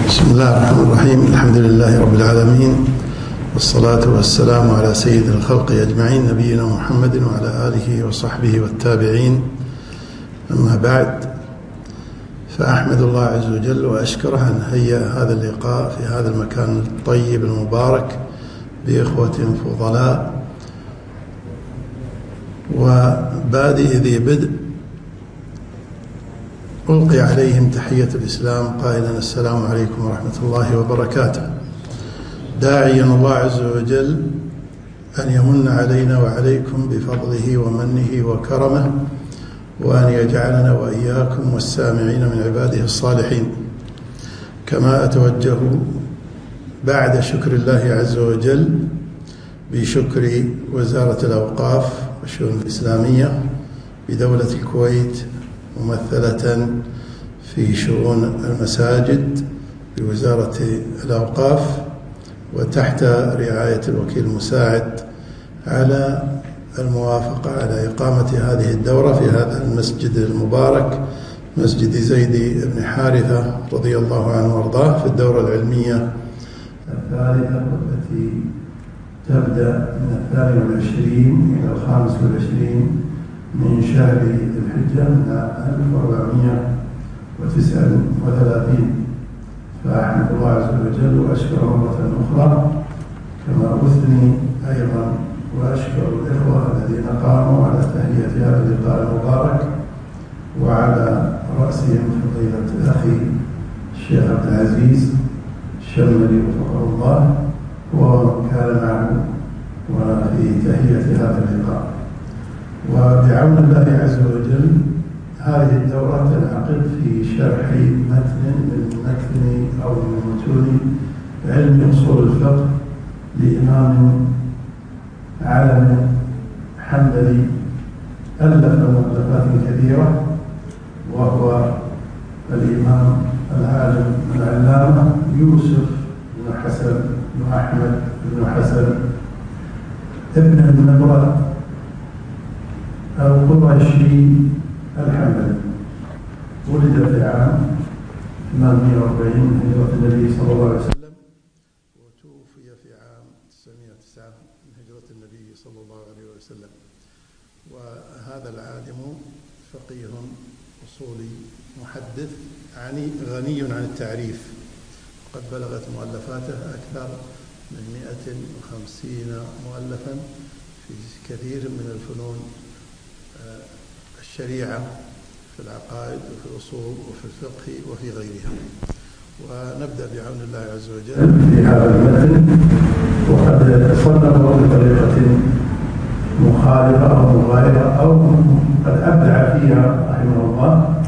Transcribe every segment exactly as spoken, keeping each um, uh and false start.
بسم الله الرحمن الرحيم. الحمد لله رب العالمين، والصلاة والسلام على سيد الخلق أجمعين، نبينا محمد وعلى آله وصحبه والتابعين. أما بعد، فأحمد الله عز وجل وأشكره أن هيأ هذا اللقاء في هذا المكان الطيب المبارك بإخوة فضلاء. وبادئ ذي بدء ألقي عليهم تحية الإسلام قائلا: السلام عليكم ورحمة الله وبركاته، داعيا الله عز وجل أن يمن علينا وعليكم بفضله ومنه وكرمه، وأن يجعلنا وإياكم والسامعين من عباده الصالحين. كما أتوجه بعد شكر الله عز وجل بشكر وزارة الأوقاف والشؤون الإسلامية بدولة الكويت، ممثلة في شؤون المساجد بوزارة الأوقاف وتحت رعاية الوكيل المساعد، على الموافقة على إقامة هذه الدورة في هذا المسجد المبارك، مسجد زيد بن حارثة رضي الله عنه وارضاه، في الدورة العلمية الثالثة، والتي تبدأ من الثاني والعشرين إلى الخامس والعشرين من شهر ذي الحجة من ألف وأربعمائة وتسعة وثلاثين. فأحمد الله عز وجل وأشكر مرة أخرى، كما أثني أيضا وأشكر الإخوة الذين قاموا على تهيئة هذا اللقاء المبارك، وعلى رأسهم فضيلة أخي الشيخ عبد العزيز الشمري وفقه الله، ومن كان معه وفي تهيئة هذا اللقاء. وبعون الله عز وجل هذه الدورة تنعقد في شرح متن من متن أو من متون علم أصول الفقه لإمام عالم حنبلي ألف مؤلفات كثيرة، وهو الإمام العالم العلامة يوسف بن حسن بن أحمد بن حسن ابن النبرة القرشي الحنبلي. ولد في عام ثمانمائة وأربعين من هجرة النبي صلى الله عليه وسلم، وتوفي في عام تسعمائة وتسعة من هجرة النبي صلى الله عليه وسلم. وهذا العالم فقيه أصولي محدث عني غني عن التعريف، قد بلغت مؤلفاته أكثر من مئة وخمسين مؤلفا في كثير من الفنون، الشريعة، في العقائد وفي الأصول وفي الفقه وفي غيرها. ونبدأ بعون الله عز وجل في هذا المتن. وقد صنفه بطريقة مخالفة أو مغايرة أو قد أبدع فيها رحمه الله،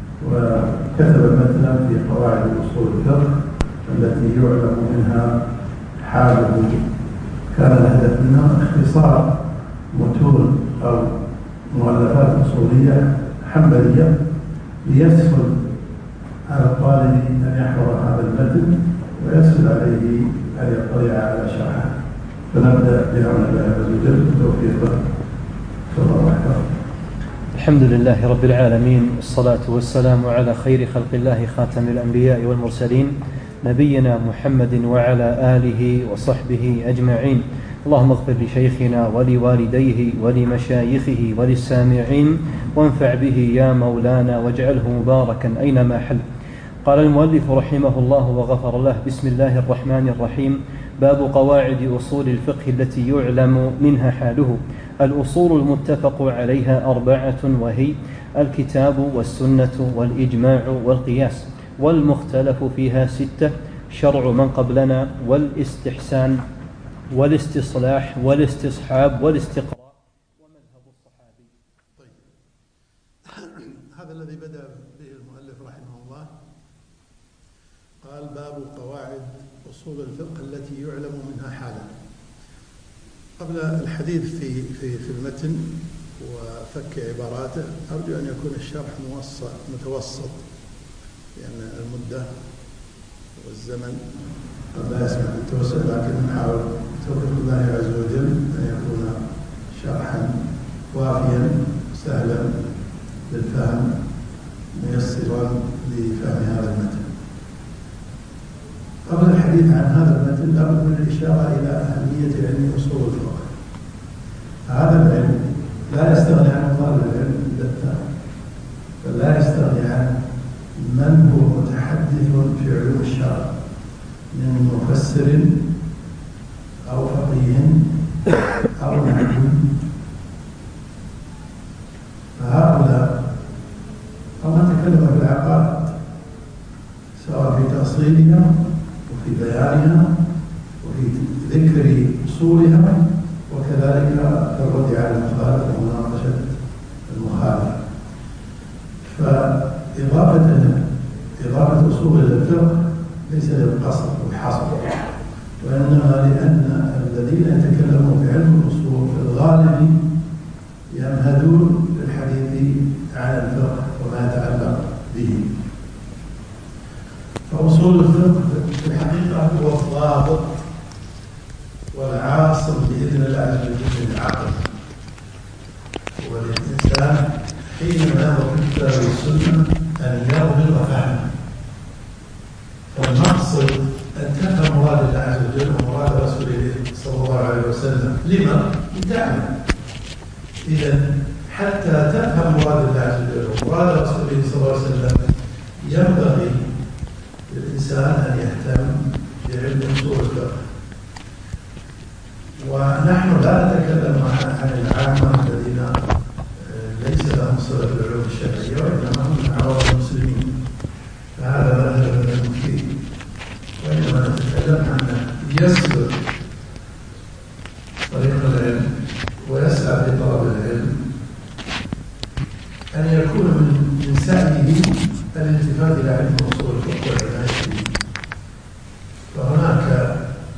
وكتب متنا في قواعد أصول الفقه التي يعلم منها حاله. كان الهدف منها اختصار متون أو مؤلفات أصولية حنبلية ليسهل على الطالب أن يحفظ هذا المتن ويسهل عليه أن يطلع على شرحه. فنبدأ بعون الله عز وجل وتوفيقه. صلى الله عليه وسلم. الحمد لله رب العالمين، والصلاة والسلام على خير خلق الله خاتم الأنبياء والمرسلين، نبينا محمد وعلى آله وصحبه أجمعين. اللهم اغفر لشيخنا ولوالديه ولمشايخه وللسامعين، وانفع به يا مولانا، واجعله مباركا أينما حل. قال المؤلف رحمه الله وغفر له: بسم الله الرحمن الرحيم. باب قواعد أصول الفقه التي يعلم منها حاله. الأصول المتفق عليها أربعة، وهي الكتاب والسنة والإجماع والقياس، والمختلف فيها ستة: شرع من قبلنا، والاستحسان، والاستصلاح، والاستصحاب، والاستقراء، ومذهب الصحابي. طيب، هذا الذي بدأ به المؤلف رحمه الله. قال: باب قواعد أصول الفقه التي يعلم منها حالا. قبل الحديث في في في المتن وفك عباراته، أرجو أن يكون الشرح موسط متوسط، لأن المدة والزمن قد لا يسمح بالتوسط، لكن نحاول توفيق الله عز وجل أن يكون شرحا وافيا سهلا للفهم، ميسرا لفهم هذا المتن. الحديث عن هذا المتن لابد من الإشارة إلى أهمية علم أصول الفقه. هذا العلم لا يستغني عنه طالب العلم البتة، بل لا يستغني عنه من هو متحدث في علوم الشرع من مفسر أو فقيه أو معلم. فهؤلاء أو من تكلم في العقائد سواء في تأصيلها وفي بيانها وفي ذكر أصولها وكذلك في الرد على المخالف ومناقشة المخالف. فإضافة إضافة أصول إلى الفقه ليس للقصد والحصر، وإنما لأن الذين يتكلمون في علم الأصول في الغالب يمهدون للحديث عن الفقه وما يتعلق به. فأصول الفقه في الحقيقة هو الضابط والعاصم بإذن الله عز وجل للعقل وللإنسان حينما ينظر في الكتاب والسنة أن يضبط فهمه. فالمقصد أن تفهم مراد الله عز وجل ومراد رسوله صلى الله عليه وسلم. لما؟ لتعمل. إذا حتى تفهم مراد الله عز وجل ومراد رسوله صلى الله عليه وسلم ينبغي للإنسان أن يهتم بعلم أصول الفقه. ونحن لا نتكلم عن العامة الذين ليس لهم صلة بالعلوم الشرعية وإنما هم عوام المسلمين، فهذا مذهب المفتي. وإنما نتكلم عن يسلك طريق العلم ويسعى في طلب العلم أن يكون من سعيه الالتفات إلى علم أصول الفقه والعناية به. فهناك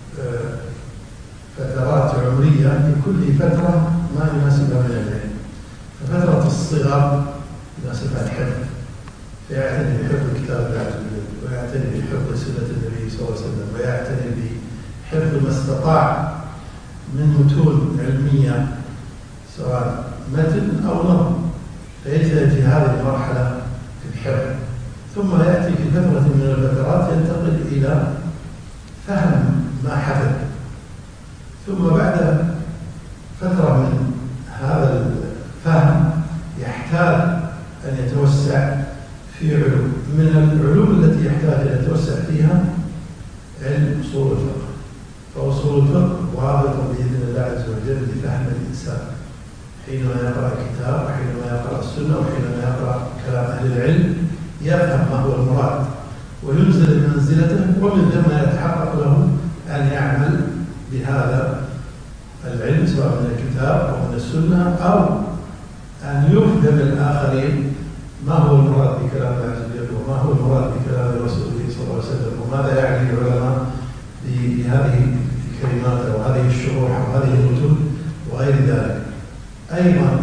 فترات عمرية لكل فترة ما يناسبها من العلم. ففترة الصغر يناسبها الحفظ، فيعتني بحفظ كتاب الله عز وجل، ويعتني بحفظ سنة النبي صلى الله عليه وسلم، ويعتني بحفظ ما استطاع من متون علمية سواء متن أو نظم، فيجتهد في هذه المرحلة في الحفظ. ثم يأتي في فترة من الفترات ينتقل إلى فهم ما حفظ. ثم بعد فترة من هذا الفهم يحتاج أن يتوسع في علوم. من العلوم التي يحتاج أن يتوسع فيها علم أصول الفقه. فأصول الفقه واضح بإذن الله عز وجل لفهم الإنسان حينما يقرأ الكتاب وحينما يقرأ السنة وحينما يقرأ كلام أهل العلم يفهم ما هو المراد وينزل منزلته، ومن ثم يتحقق له أن يعمل بهذا العلم سواء من الكتاب أو من السنة، أو أن يفهم الآخرين ما هو المراد بكلام الله عز وجل وما هو المراد بكلام رسوله صلى الله عليه وسلم، وماذا يعني العلماء بهذه الكلمات أو هذه الشروح أو هذه المتون وغير ذلك. أيضا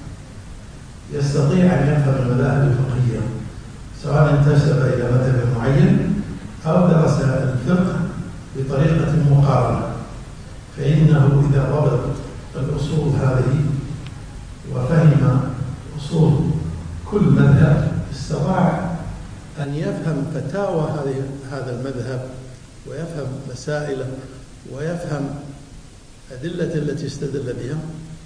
يستطيع أن يفهم المذاهب الفقهية سواء انتسب إلى مذهب معين أو درس الفقه بطريقة مقارنة، فإنه إذا ضبط الأصول هذه وفهم أصول كل مذهب استطاع أن يفهم فتاوى هذه هذا المذهب ويفهم مسائله ويفهم أدلة التي استدل بها،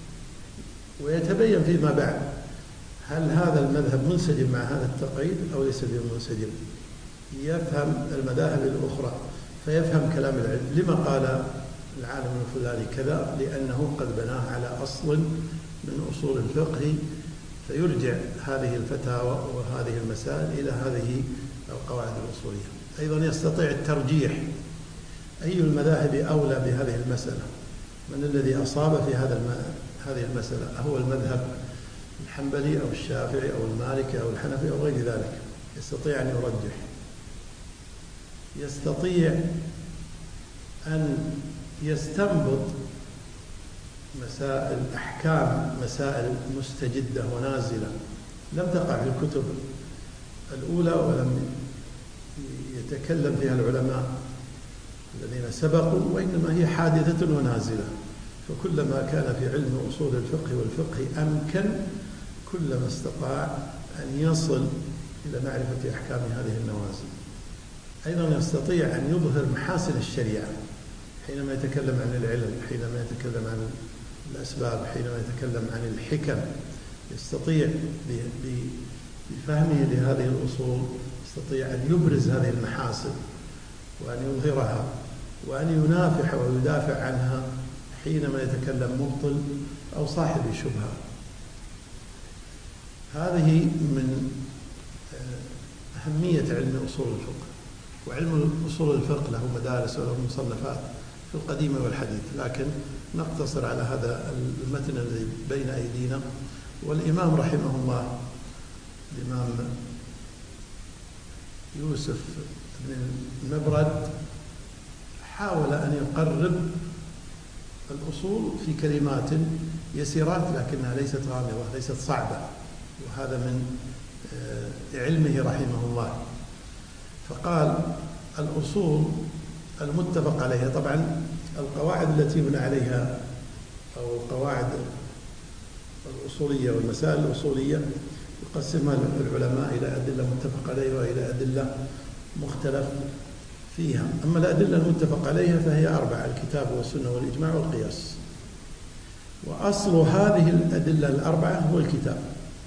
ويتبين فيما بعد هل هذا المذهب منسجم مع هذا التقعيد أو ليس بمنسجم. يفهم المذاهب الأخرى فيفهم كلام العلم. لما قال العالم الفلاني كذا؟ لأنه قد بناه على أصل من أصول الفقه، فيرجع هذه الفتاوى وهذه المسائل إلى هذه القواعد الأصولية. أيضا يستطيع الترجيح، أي المذاهب أولى بهذه المسألة، من الذي أصاب في هذا هذه المسألة، هو المذهب الحنبلي أو الشافعي أو المالكي أو الحنفي أو غير ذلك. يستطيع أن يرجح، يستطيع أن يستنبط مسائل أحكام مسائل مستجدة ونازلة لم تقع في الكتب الأولى ولم يتكلم فيها العلماء الذين سبقوا، وإنما هي حادثة ونازلة. فكلما كان في علم أصول الفقه والفقه أمكن كلما استطاع أن يصل إلى معرفة أحكام هذه النوازل. أيضا يستطيع أن يظهر محاسن الشريعة حينما يتكلم عن العلم، حينما يتكلم عن الأسباب، حينما يتكلم عن الحكم. يستطيع بفهمه لهذه الأصول يستطيع أن يبرز هذه المحاسن وأن يظهرها وأن ينافح ويدافع عنها حينما يتكلم مبطل أو صاحب شبهة. هذه من أهمية علم أصول الفقه. وعلم أصول الفقه له مدارس وله مصنفات في القديم والحديث، لكن نقتصر على هذا المتن الذي بين أيدينا. والإمام رحمه الله الإمام يوسف بن المبرد حاول أن يقرب الأصول في كلمات يسيرات لكنها ليست غامضة، ليست صعبة، وهذا من علمه رحمه الله. فقال الأصول المتفق عليها، طبعا القواعد التي يبنى عليها أو القواعد الأصولية والمسائل الأصولية يقسمها العلماء إلى أدلة متفق عليها وإلى أدلة مختلف فيها. أما الأدلة المتفق عليها فهي أربعة: الكتاب والسنة والإجماع والقياس. وأصل هذه الأدلة الأربعة هو الكتاب.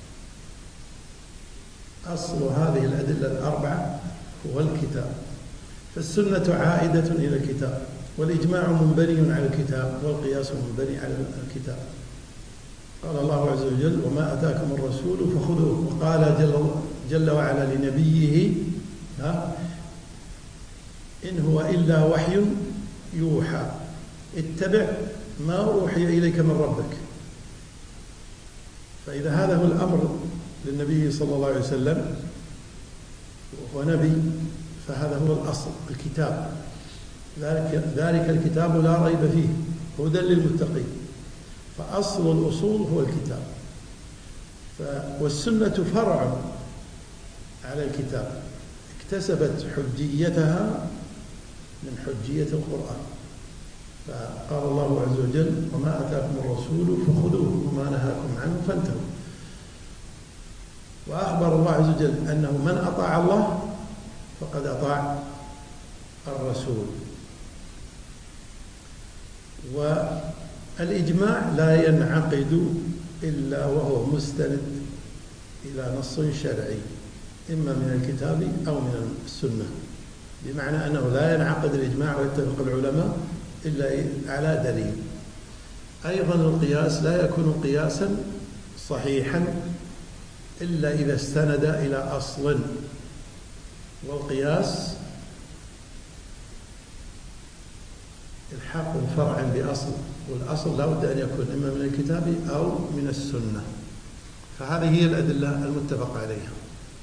أصل هذه الأدلة الأربعة هو الكتاب، فالسنة عائدة إلى الكتاب، والإجماع منبني على الكتاب، والقياس منبني على الكتاب. قال الله عز وجل: وما أتاكم الرسول فخذوه. وقال جل, جل وعلا لنبيه: ها إن هو إلا وحي يوحى اتبع ما أوحي إليك من ربك. فإذا هذا هو الأمر للنبي صلى الله عليه وسلم وهو نبي، فهذا هو الأصل، الكتاب. ذلك, ذلك الكتاب لا ريب فيه هدى للمتقين. فأصل الأصول هو الكتاب، والسنة فرع على الكتاب، اكتسبت حجيتها من حجية القرآن. فقال الله عز وجل: وما أتاكم الرسول فخذوه وما نهاكم عنه فانتهوا. وأخبر الله عز وجل أنه من أطاع الله فقد أطاع الرسول. والإجماع لا ينعقد إلا وهو مستند إلى نص شرعي، إما من الكتاب أو من السنة، بمعنى أنه لا ينعقد الإجماع ويتفق العلماء إلا على دليل. أيضا القياس لا يكون قياسا صحيحا إلا إذا استند إلى أصل، والقياس الحاق فرع بأصل، والأصل لا بد أن يكون إما من الكتاب أو من السنة. فهذه هي الأدلة المتفق عليها.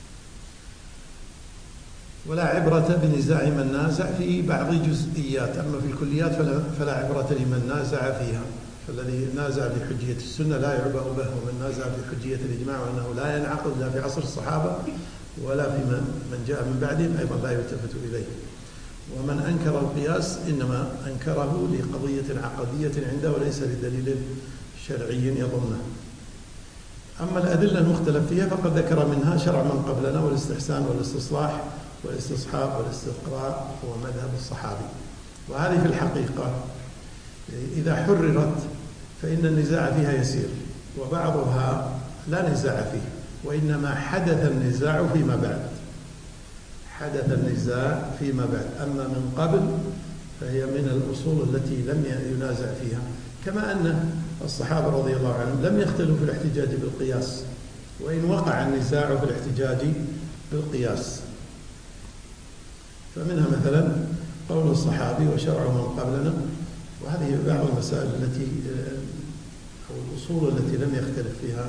ولا عبرة بنزاع من نازع في بعض جزئيات، أما في الكليات فلا, فلا عبرة لمن نازع فيها. فالذي نازع في حجية السنة لا يعبأ به، ومن نازع في حجية الإجماع وأنه لا ينعقد لا في عصر الصحابة ولا في من جاء من بعدهم أيضا لا يلتفت إليه. ومن أنكر القياس إنما أنكره لقضية عقدية عنده وليس لدليل شرعي يضمنه. أما الأدلة المختلف فيها فقد ذكر منها شرع من قبلنا، والاستحسان والاستصلاح والاستصحاب والاستقراء هو مذهب الصحابي. وهذه في الحقيقة إذا حررت فإن النزاع فيها يسير، وبعضها لا نزاع فيه، وإنما حدث النزاع فيما بعد حدث النزاع فيما بعد أما من قبل فهي من الأصول التي لم ينازع فيها. كما أن الصحابة رضي الله عنهم لم يختلفوا في الاحتجاج بالقياس، وإن وقع النزاع في الاحتجاج بالقياس. فمنها مثلا قول الصحابي وشرع من قبلنا. وهذه بعض المسائل التي أو الأصول التي لم يختلف فيها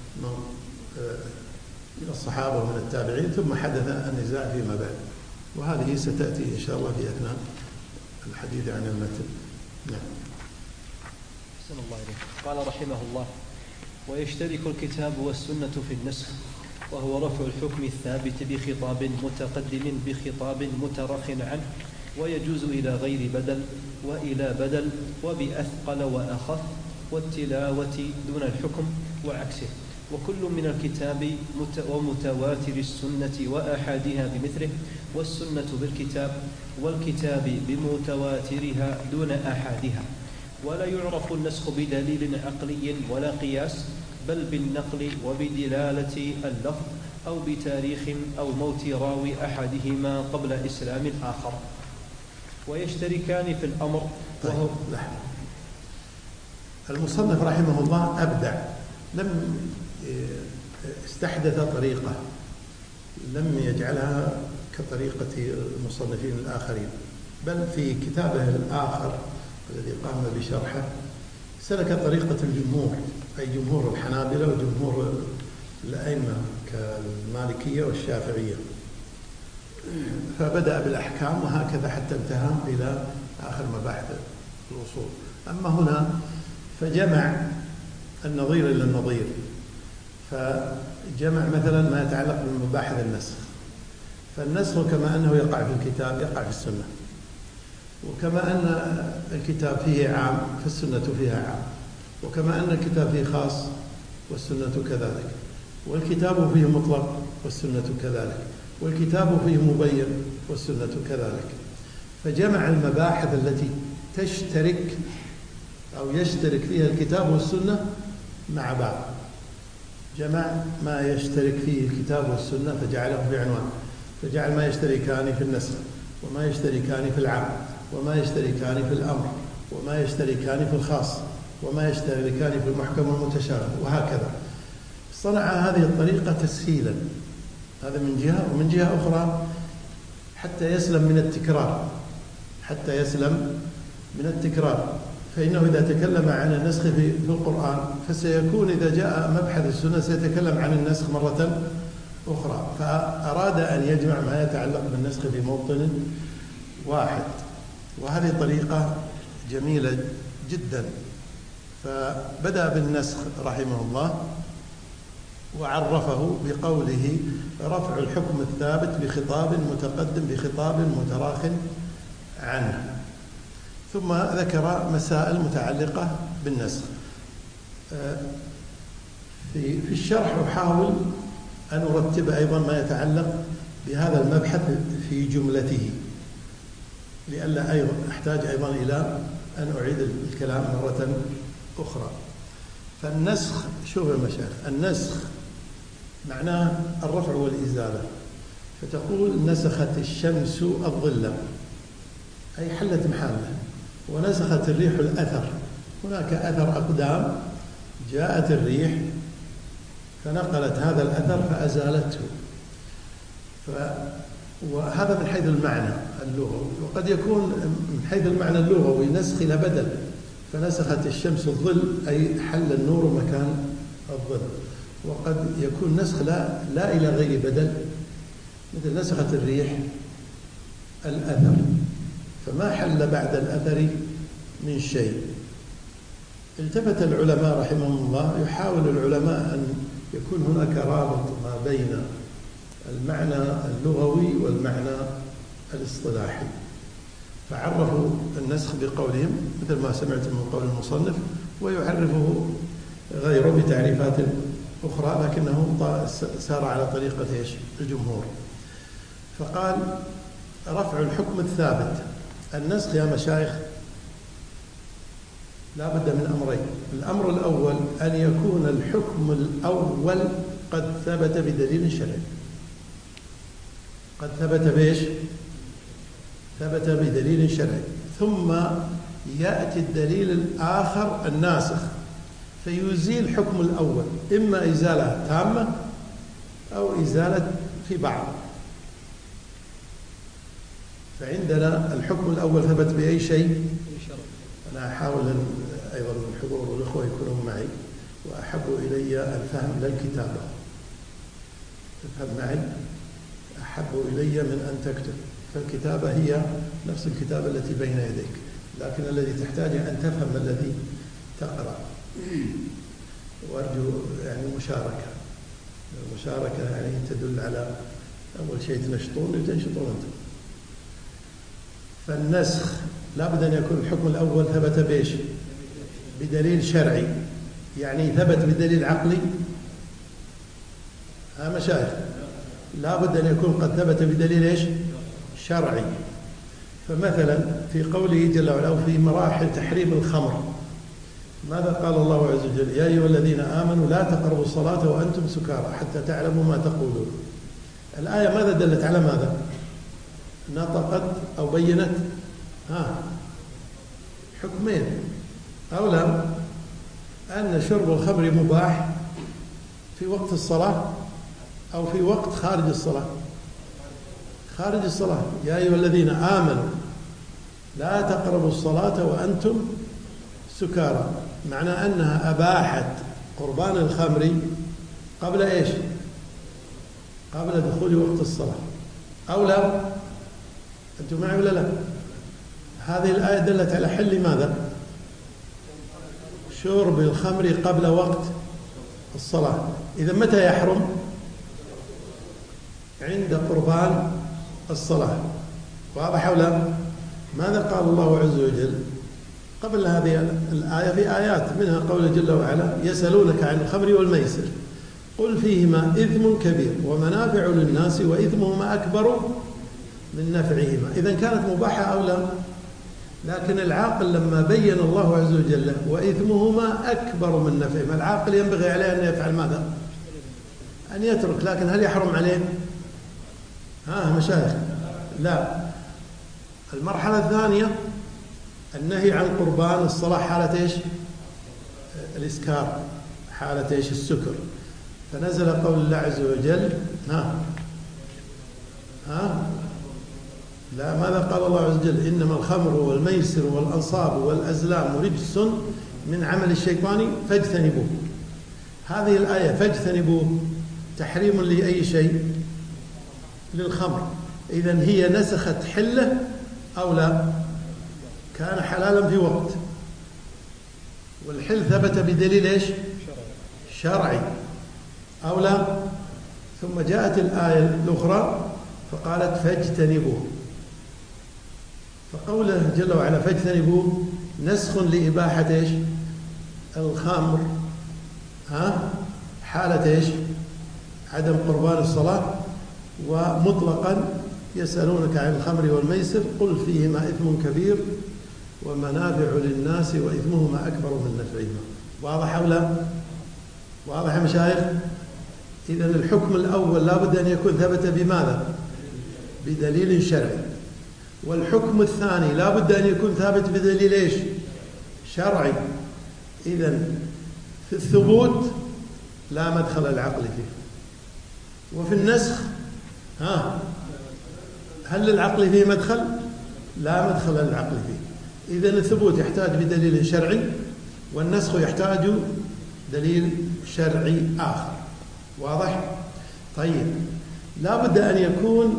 من الصحابة ومن التابعين، ثم حدث النزاع فيما بعد. وهذه ستأتي إن شاء الله في أثناء الحديث عن المتن. نعم. أحسن الله إليك. قال رحمه الله: ويشترك الكتاب والسنة في النسخ، وهو رفع الحكم الثابت بخطاب متقدم بخطاب مترخ عنه، ويجوز إلى غير بدل وإلى بدل وبأثقل وأخف، والتلاوة دون الحكم وعكسه. وكل من الكتاب ومتواتر السنة وآحادها بمثله، والسنة بالكتاب والكتاب بمتواترها دون آحادها. ولا يعرف النسخ بدليل عقلي ولا قياس، بل بالنقل وبدلالة اللفظ أو بتاريخ أو موت راوي أحدهما قبل إسلام الآخر، ويشتركان في الأمر. وهو المصنف رحمه الله أبدع، لم استحدث طريقة لم يجعلها كطريقة المصنفين الآخرين، بل في كتابه الآخر الذي قام بشرحه سلك طريقة الجمهور، أي جمهور الحنابلة وجمهور الأئمة كالمالكية والشافعية، فبدأ بالأحكام وهكذا حتى انتهى إلى آخر مباحث الأصول. أما هنا فجمع النظير إلى النظير، فجمع مثلا ما يتعلق بمباحث النسخ، فالنسخ كما أنه يقع في الكتاب يقع في السنة، وكما أن الكتاب فيه عام فالسنة فيها عام، وكما أن الكتاب فيه خاص والسنة كذلك، والكتاب فيه مطلق والسنة كذلك، والكتاب فيه مبين والسنة كذلك. فجمع المباحث التي تشترك أو يشترك فيها الكتاب والسنة مع بعض، جمع ما يشترك فيه الكتاب والسنة فجعله في عنوان، فجعل ما يشتركان في النسخ، وما يشتركان في العام، وما يشتركان في الأمر، وما يشتركان في الخاص، وما يشتركان في المحكم والمتشابه، وهكذا. صنع هذه الطريقة تسهيلا، هذا من جهة، ومن جهة أخرى حتى يسلم من التكرار، حتى يسلم من التكرار. فإنه إذا تكلم عن النسخ في القرآن فسيكون إذا جاء مبحث السنة سيتكلم عن النسخ مرة أخرى، فأراد أن يجمع ما يتعلق بالنسخ في موطن واحد، وهذه طريقة جميلة جدا. فبدأ بالنسخ رحمه الله وعرفه بقوله: رفع الحكم الثابت بخطاب متقدم بخطاب متراخ عنه. ثم ذكر مسائل متعلقة بالنسخ. في في الشرح أحاول أن أرتب أيضا ما يتعلق بهذا المبحث في جملته، لئلا أيضا أحتاج أيضا إلى أن أعيد الكلام مرة أخرى. فالنسخ، شوف يا مشايخ، النسخ معناه الرفع والإزالة. فتقول: نسخت الشمس الظل، أي حلت محله، ونسخت الريح الأثر. هناك أثر أقدام، جاءت الريح فنقلت هذا الأثر فأزالته. ف... وهذا من حيث المعنى اللغوي، وقد يكون من حيث المعنى اللغوي نسخ إلى بدل، فنسخت الشمس الظل أي حل النور مكان الظل. وقد يكون نسخ لا, لا إلى غير بدل، مثل نسخت الريح الأثر، فما حل بعد الأثر من شيء. التفت العلماء رحمهم الله، يحاول العلماء أن يكون هناك رابط ما بين المعنى اللغوي والمعنى الاصطلاحي، فعرفوا النسخ بقولهم مثل ما سمعت من قول المصنف، ويعرفه غيره بتعريفات أخرى، لكنه سار على طريقة الجمهور. فقال: رفع الحكم الثابت. النسخ يا مشايخ لا بد من أمرين. الأمر الأول أن يكون الحكم الأول قد ثبت بدليل شرعي. قد ثبت بإيش؟ ثبت بدليل شرعي، ثم يأتي الدليل الآخر الناسخ فيزيل الحكم الأول، إما إزالة تامة أو إزالة في بعض. فعندنا الحكم الأول ثبت بأي شيء. أنا أحاول أن أيضا الحضور والإخوة يكونوا معي، وأحب إلي الفهم لا الكتابة. تفهم معي؟ أحب إلي من أن تكتب، فالكتابة هي نفس الكتابة التي بين يديك، لكن الذي تحتاج أن تفهم الذي تقرأ. وأرجو يعني مشاركة. المشاركة يعني تدل على أول شيء تنشطون وتنشطون أنتم. فالنسخ لابد أن يكون الحكم الأول ثبت بإيش؟ بدليل شرعي، يعني ثبت بدليل عقلي ها مشايخ، لا بد أن يكون قد ثبت بدليل إيش؟ شرعي. فمثلا في قوله جل وعلا في مراحل تحريم الخمر، ماذا قال الله عز وجل؟ يا أيها الذين آمنوا لا تقربوا الصلاة وأنتم سكارى حتى تعلموا ما تقولون. الآية ماذا دلت على ماذا؟ نطقت أو بينت ها حكمين، أولا أن شرب الخمر مباح في وقت الصلاة أو في وقت خارج الصلاة. خارج الصلاة يا أيها الذين آمنوا لا تقربوا الصلاة وأنتم سكارى، معنى أنها أباحت قربان الخمر قبل إيش؟ قبل دخول وقت الصلاة، أو لا؟ أنتم معي ولا لا؟ هذه الآية دلت على حل ماذا؟ شرب الخمر قبل وقت الصلاة. إذا متى يحرم؟ عند قربان الصلاة. واضح أو لا؟ ماذا قال الله عز وجل قبل هذه الآية في آيات منها قوله جل وعلا يسألونك عن الخمر والميسر قل فيهما إثم كبير ومنافع للناس وإثمهما أكبر من نفعهما. إذا كانت مباحة أو لا؟ لكن العاقل لما بين الله عز وجل وإثمهما أكبر من نفعهما، العاقل ينبغي عليه أن يفعل ماذا؟ أن يترك. لكن هل يحرم عليه؟ ها مشايخ؟ لا. المرحلة الثانية النهي عن قربان الصلاة حالة إيش؟ الإسكار، حالة إيش؟ السكر. فنزل قول الله عز وجل ها ها لا، ماذا قال الله عز وجل؟ إنما الخمر والميسر والأنصاب والأزلام رجس من عمل الشيطان فاجتنبوه. هذه الآية فاجتنبوه تحريم لأي شيء؟ للخمر. إذن هي نسخت حله أو لا؟ كان حلالا في وقت، والحل ثبت بدليل إيش؟ شرعي أو لا؟ ثم جاءت الآية الأخرى فقالت فاجتنبوه، فقوله جل وعلا فاجتنبوه نسخ لإباحة إيش؟ الخمر ها حالة إيش؟ عدم قربان الصلاة. ومطلقا يسألونك عن الخمر والميسر قل فيهما إثم كبير ومنافع للناس وإثمهما أكبر من نفعهما. واضح أو لا؟ واضح يا مشايخ؟ إذن الحكم الأول لا بد أن يكون ثبت بماذا؟ بدليل شرعي. والحكم الثاني لا بد أن يكون ثابت بدليل إيش؟ شرعي. إذن في الثبوت لا مدخل العقل فيه، وفي النسخ ها هل للعقل فيه مدخل؟ لا مدخل للعقل فيه. إذن الثبوت يحتاج بدليل شرعي، والنسخ يحتاج دليل شرعي آخر. واضح؟ طيب، لا بد أن يكون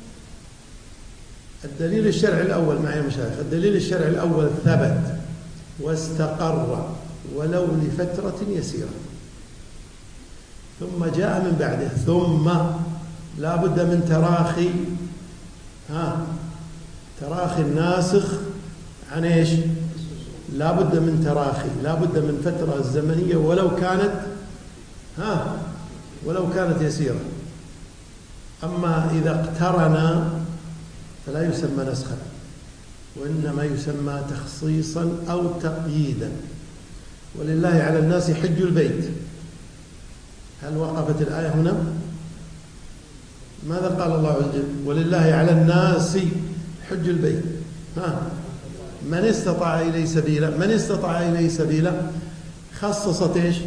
الدليل الشرعي الأول معي يا مشايخ، الدليل الشرعي الأول ثبت واستقر ولو لفترة يسيرة، ثم جاء من بعده ثم لا بد من تراخي ها تراخي الناسخ عن ايش؟ لا بد من تراخي، لا بد من فترة زمنية ولو كانت ها ولو كانت يسيرة. أما إذا اقترنا فلا يسمى نسخا، وإنما يسمى تخصيصا أو تقييدا. ولله على الناس حج البيت، هل وقفت الآية هنا؟ ماذا قال الله عز وجل؟ ولله على الناس حج البيت ها من استطاع إليه سبيلا. من استطاع إليه سبيلا خصصت إيش؟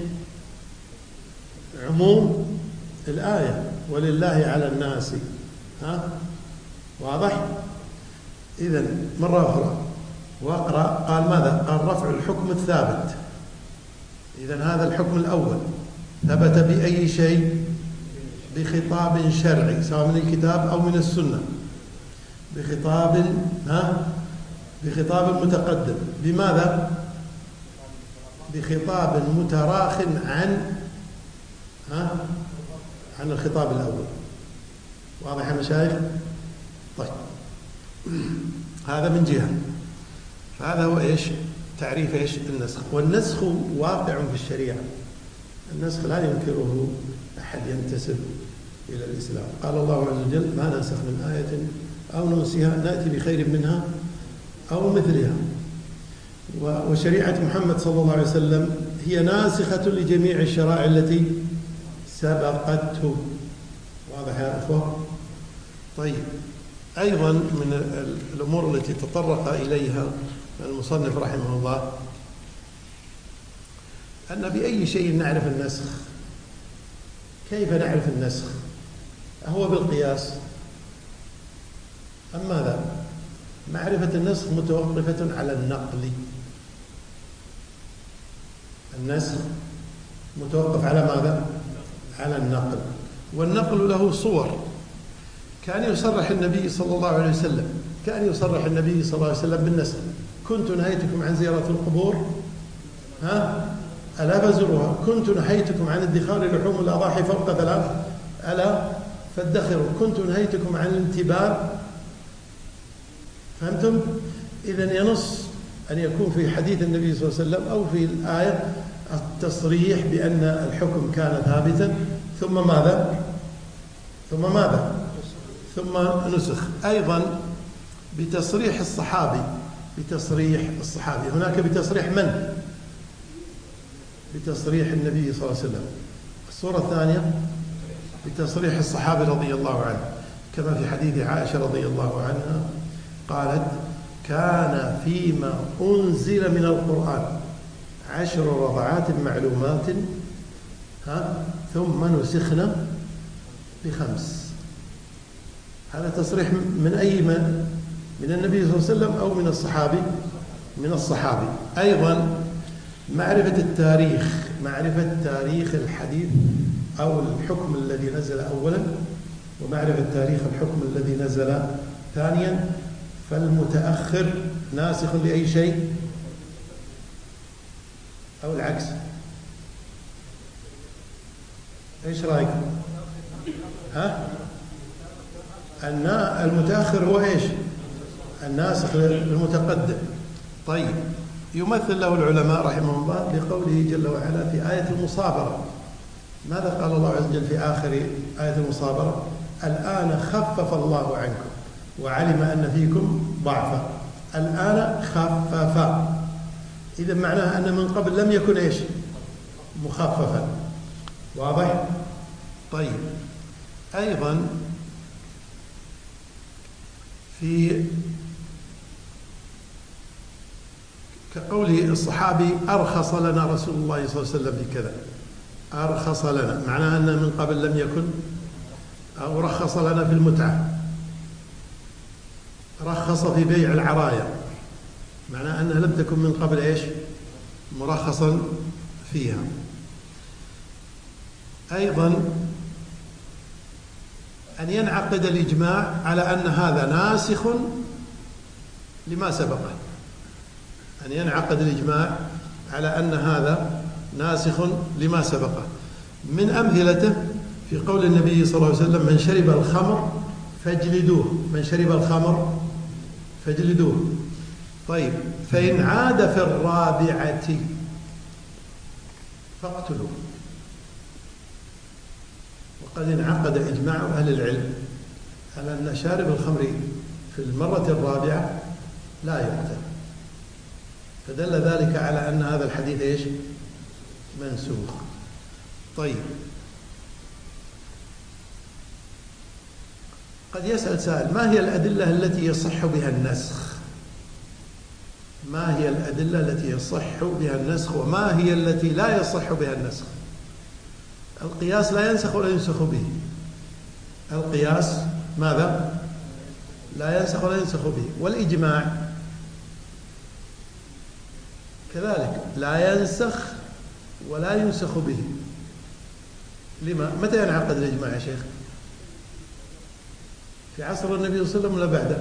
عموم الآية ولله على الناس ها واضح؟ إذن مرة أخرى واقرأ. قال ماذا؟ قال رفع الحكم الثابت. إذن هذا الحكم الأول ثبت بأي شيء؟ بخطاب شرعي سواء من الكتاب أو من السنة، بخطاب ها بخطاب متقدم. بماذا؟ بخطاب متراخ عن ها عن الخطاب الأول. واضح يا مشايخ؟ طيب، هذا من جهة. فهذا هو إيش؟ تعريف إيش؟ النسخ. والنسخ واقع في الشريعة. النسخ لا ينكره أحد ينتسب إلى الإسلام. قال الله عز وجل: ما ننسخ من آية أو ننسها نأتي بخير منها أو مثلها. وشريعة محمد صلى الله عليه وسلم هي ناسخة لجميع الشرائع التي سبقته. واضح يا أخوة؟ طيب، أيضا من الأمور التي تطرق إليها المصنف رحمه الله أن بأي شيء نعرف النسخ. كيف نعرف النسخ؟ أهو بالقياس أم ماذا؟ معرفة النسخ متوقفة على النقل. النسخ متوقف على ماذا؟ على النقل. والنقل له صور. كان يصرح النبي صلى الله عليه وسلم كان يصرح النبي صلى الله عليه وسلم بالنسخ: كنت نهيتكم عن زيارة القبور ها ألا فزروها، كنت نهيتكم عن ادخار لحوم الأضاحي فوق ثلاث ألا فادخروا، كنت نهيتكم عن الانتبار. فهمتم؟ إذن ينص أن يكون في حديث النبي صلى الله عليه وسلم أو في الآية التصريح بأن الحكم كان ثابتا، ثم ماذا؟ ثم ماذا؟ ثم نسخ. أيضا بتصريح الصحابي بتصريح الصحابي هناك بتصريح من؟ بتصريح النبي صلى الله عليه وسلم. الصورة الثانية بتصريح الصحابي رضي الله عنه، كما في حديث عائشة رضي الله عنها قالت: كان فيما أنزل من القرآن عشر رضعات معلومات ها ثم نسخنا بخمس. هذا تصريح من أي من؟ من النبي صلى الله عليه وسلم أو من الصحابي؟ من الصحابي. أيضا معرفة التاريخ معرفة تاريخ الحديث أو الحكم الذي نزل أولا، ومعرفة تاريخ الحكم الذي نزل ثانيا. فالمتأخر ناسخ لأي شيء أو العكس؟ إيش رأيك؟ ها؟ المتأخر هو إيش؟ الناسخ للمتقدم. طيب، يمثل له العلماء رحمهم الله بقوله جل وعلا في آية المصابرة. ماذا قال الله عز وجل في آخر آية المصابرة؟ الآن خفف الله عنكم وعلم أن فيكم ضعفا. الآن خفف، إذا معناها أن من قبل لم يكن إيش؟ مخففا. واضح؟ طيب، أيضا في كقول الصحابي: أرخص لنا رسول الله صلى الله عليه وسلم بكذا. أرخص لنا معناها أن من قبل لم يكن، أو رخص لنا في المتعة، رخص في بيع العرايا، معناها أنها لم تكن من قبل إيش؟ مرخصا فيها. أيضا أن ينعقد الإجماع على أن هذا ناسخ لما سبقه. أن ينعقد الإجماع على أن هذا ناسخ لما سبقه. من أمثلته في قول النبي صلى الله عليه وسلم: من شرب الخمر فاجلدوه. من شرب الخمر فاجلدوه. طيب، فإن عاد في الرابعة فاقتلوه. وقد انعقد إجماع أهل العلم على أن شارب الخمر في المرة الرابعة لا يقتل، فدل ذلك على أن هذا الحديث إيش؟ منسوخ. طيب، قد يسأل سائل: ما هي الأدلة التي يصح بها النسخ؟ ما هي الأدلة التي يصح بها النسخ وما هي التي لا يصح بها النسخ؟ القياس لا ينسخ ولا ينسخ به. القياس ماذا؟ لا ينسخ ولا ينسخ به. والإجماع كذلك لا ينسخ ولا ينسخ به. لما؟ متى ينعقد الإجماع يا شيخ؟ في عصر النبي صلى الله عليه وسلم ولا بعده؟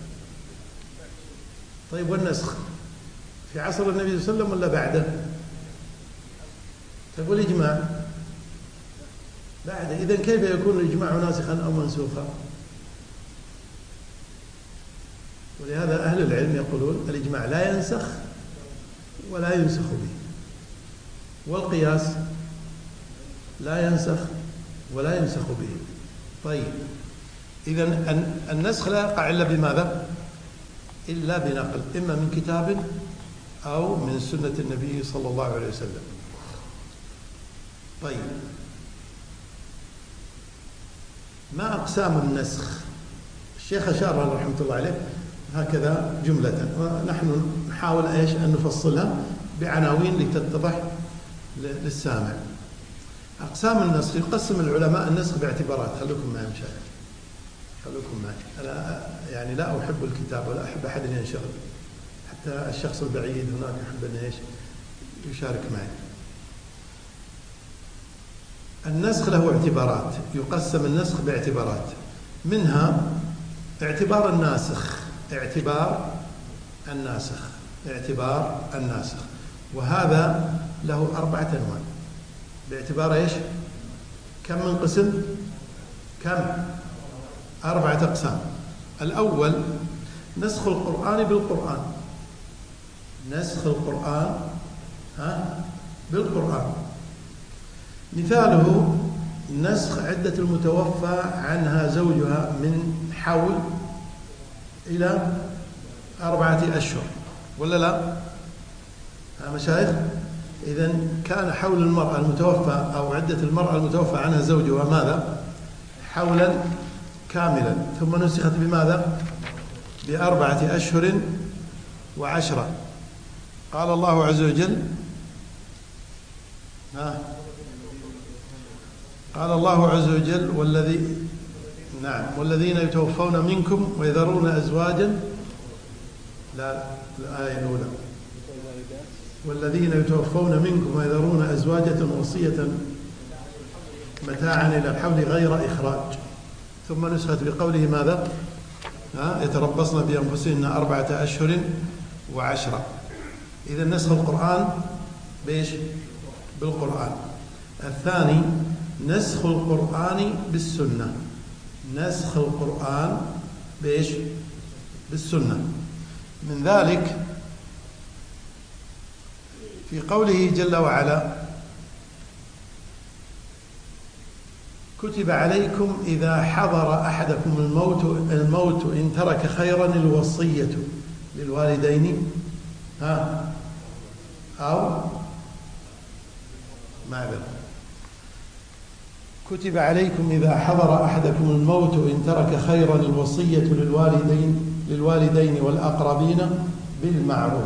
طيب، والنسخ في عصر النبي صلى الله عليه وسلم ولا بعده؟ تقول إجماع بعده. إذن كيف يكون الإجماع ناسخا أو منسوخا؟ ولهذا أهل العلم يقولون الإجماع لا ينسخ ولا ينسخ به. والقياس لا ينسخ ولا ينسخ به. طيب إذن النسخ لا يقع إلا بماذا؟ إلا بنقل، إما من كتاب أو من سنة النبي صلى الله عليه وسلم. طيب ما أقسام النسخ؟ الشيخ أشار رحمة الله عليه هكذا جملة، ونحن نحاول إيش أن نفصلها بعناوين لتتضح للسامع. أقسام النسخ، يقسم العلماء النسخ باعتبارات. خلوكم معي مشايخ، خلوكم معي. أنا يعني لا أحب الكتاب ولا أحب أحد ينشغل، حتى الشخص البعيد هناك يحب أن إيش يشارك معي. النسخ له اعتبارات، يقسم النسخ باعتبارات، منها اعتبار الناسخ، اعتبار الناسخ اعتبار الناسخ وهذا له أربعة أنواع. باعتبار إيش؟ كم من قسم؟ كم؟ أربعة أقسام. الأول نسخ القرآن بالقرآن، نسخ القرآن ها بالقرآن. مثاله نسخ عدة المتوفى عنها زوجها من حول إلى أربعة أشهر، ولا لا؟ ها مشايخ؟ إذن كان حول المرأة المتوفى أو عدة المرأة المتوفى عنها زوجها ماذا؟ حولا كاملا، ثم نسخت بماذا؟ بأربعة أشهر وعشرة. قال الله عز وجل ها قال الله عز وجل والذي نعم والذين يتوفون منكم ويذرون أزواجا، لا الآية الأولى، والذين يتوفون منكم ويذرون أزواجا وصية متاعا إلى الحول غير إخراج، ثم نسخت بقوله ماذا؟ ها يتربصن بأنفسهن أربعة أشهر وعشرة. إذا نسخ القرآن بإيش؟ بالقرآن. الثاني نسخ القرآن بالسنة، نسخ القرآن بإيش؟ بالسنة. من ذلك في قوله جل وعلا كتب عليكم إذا حضر أحدكم الموت الموت إن ترك خيرا الوصية للوالدين ها أو معذرة كتب عليكم إذا حضر أحدكم الموت إن ترك خيرا الوصية للوالدين للوالدين والأقربين بالمعروف.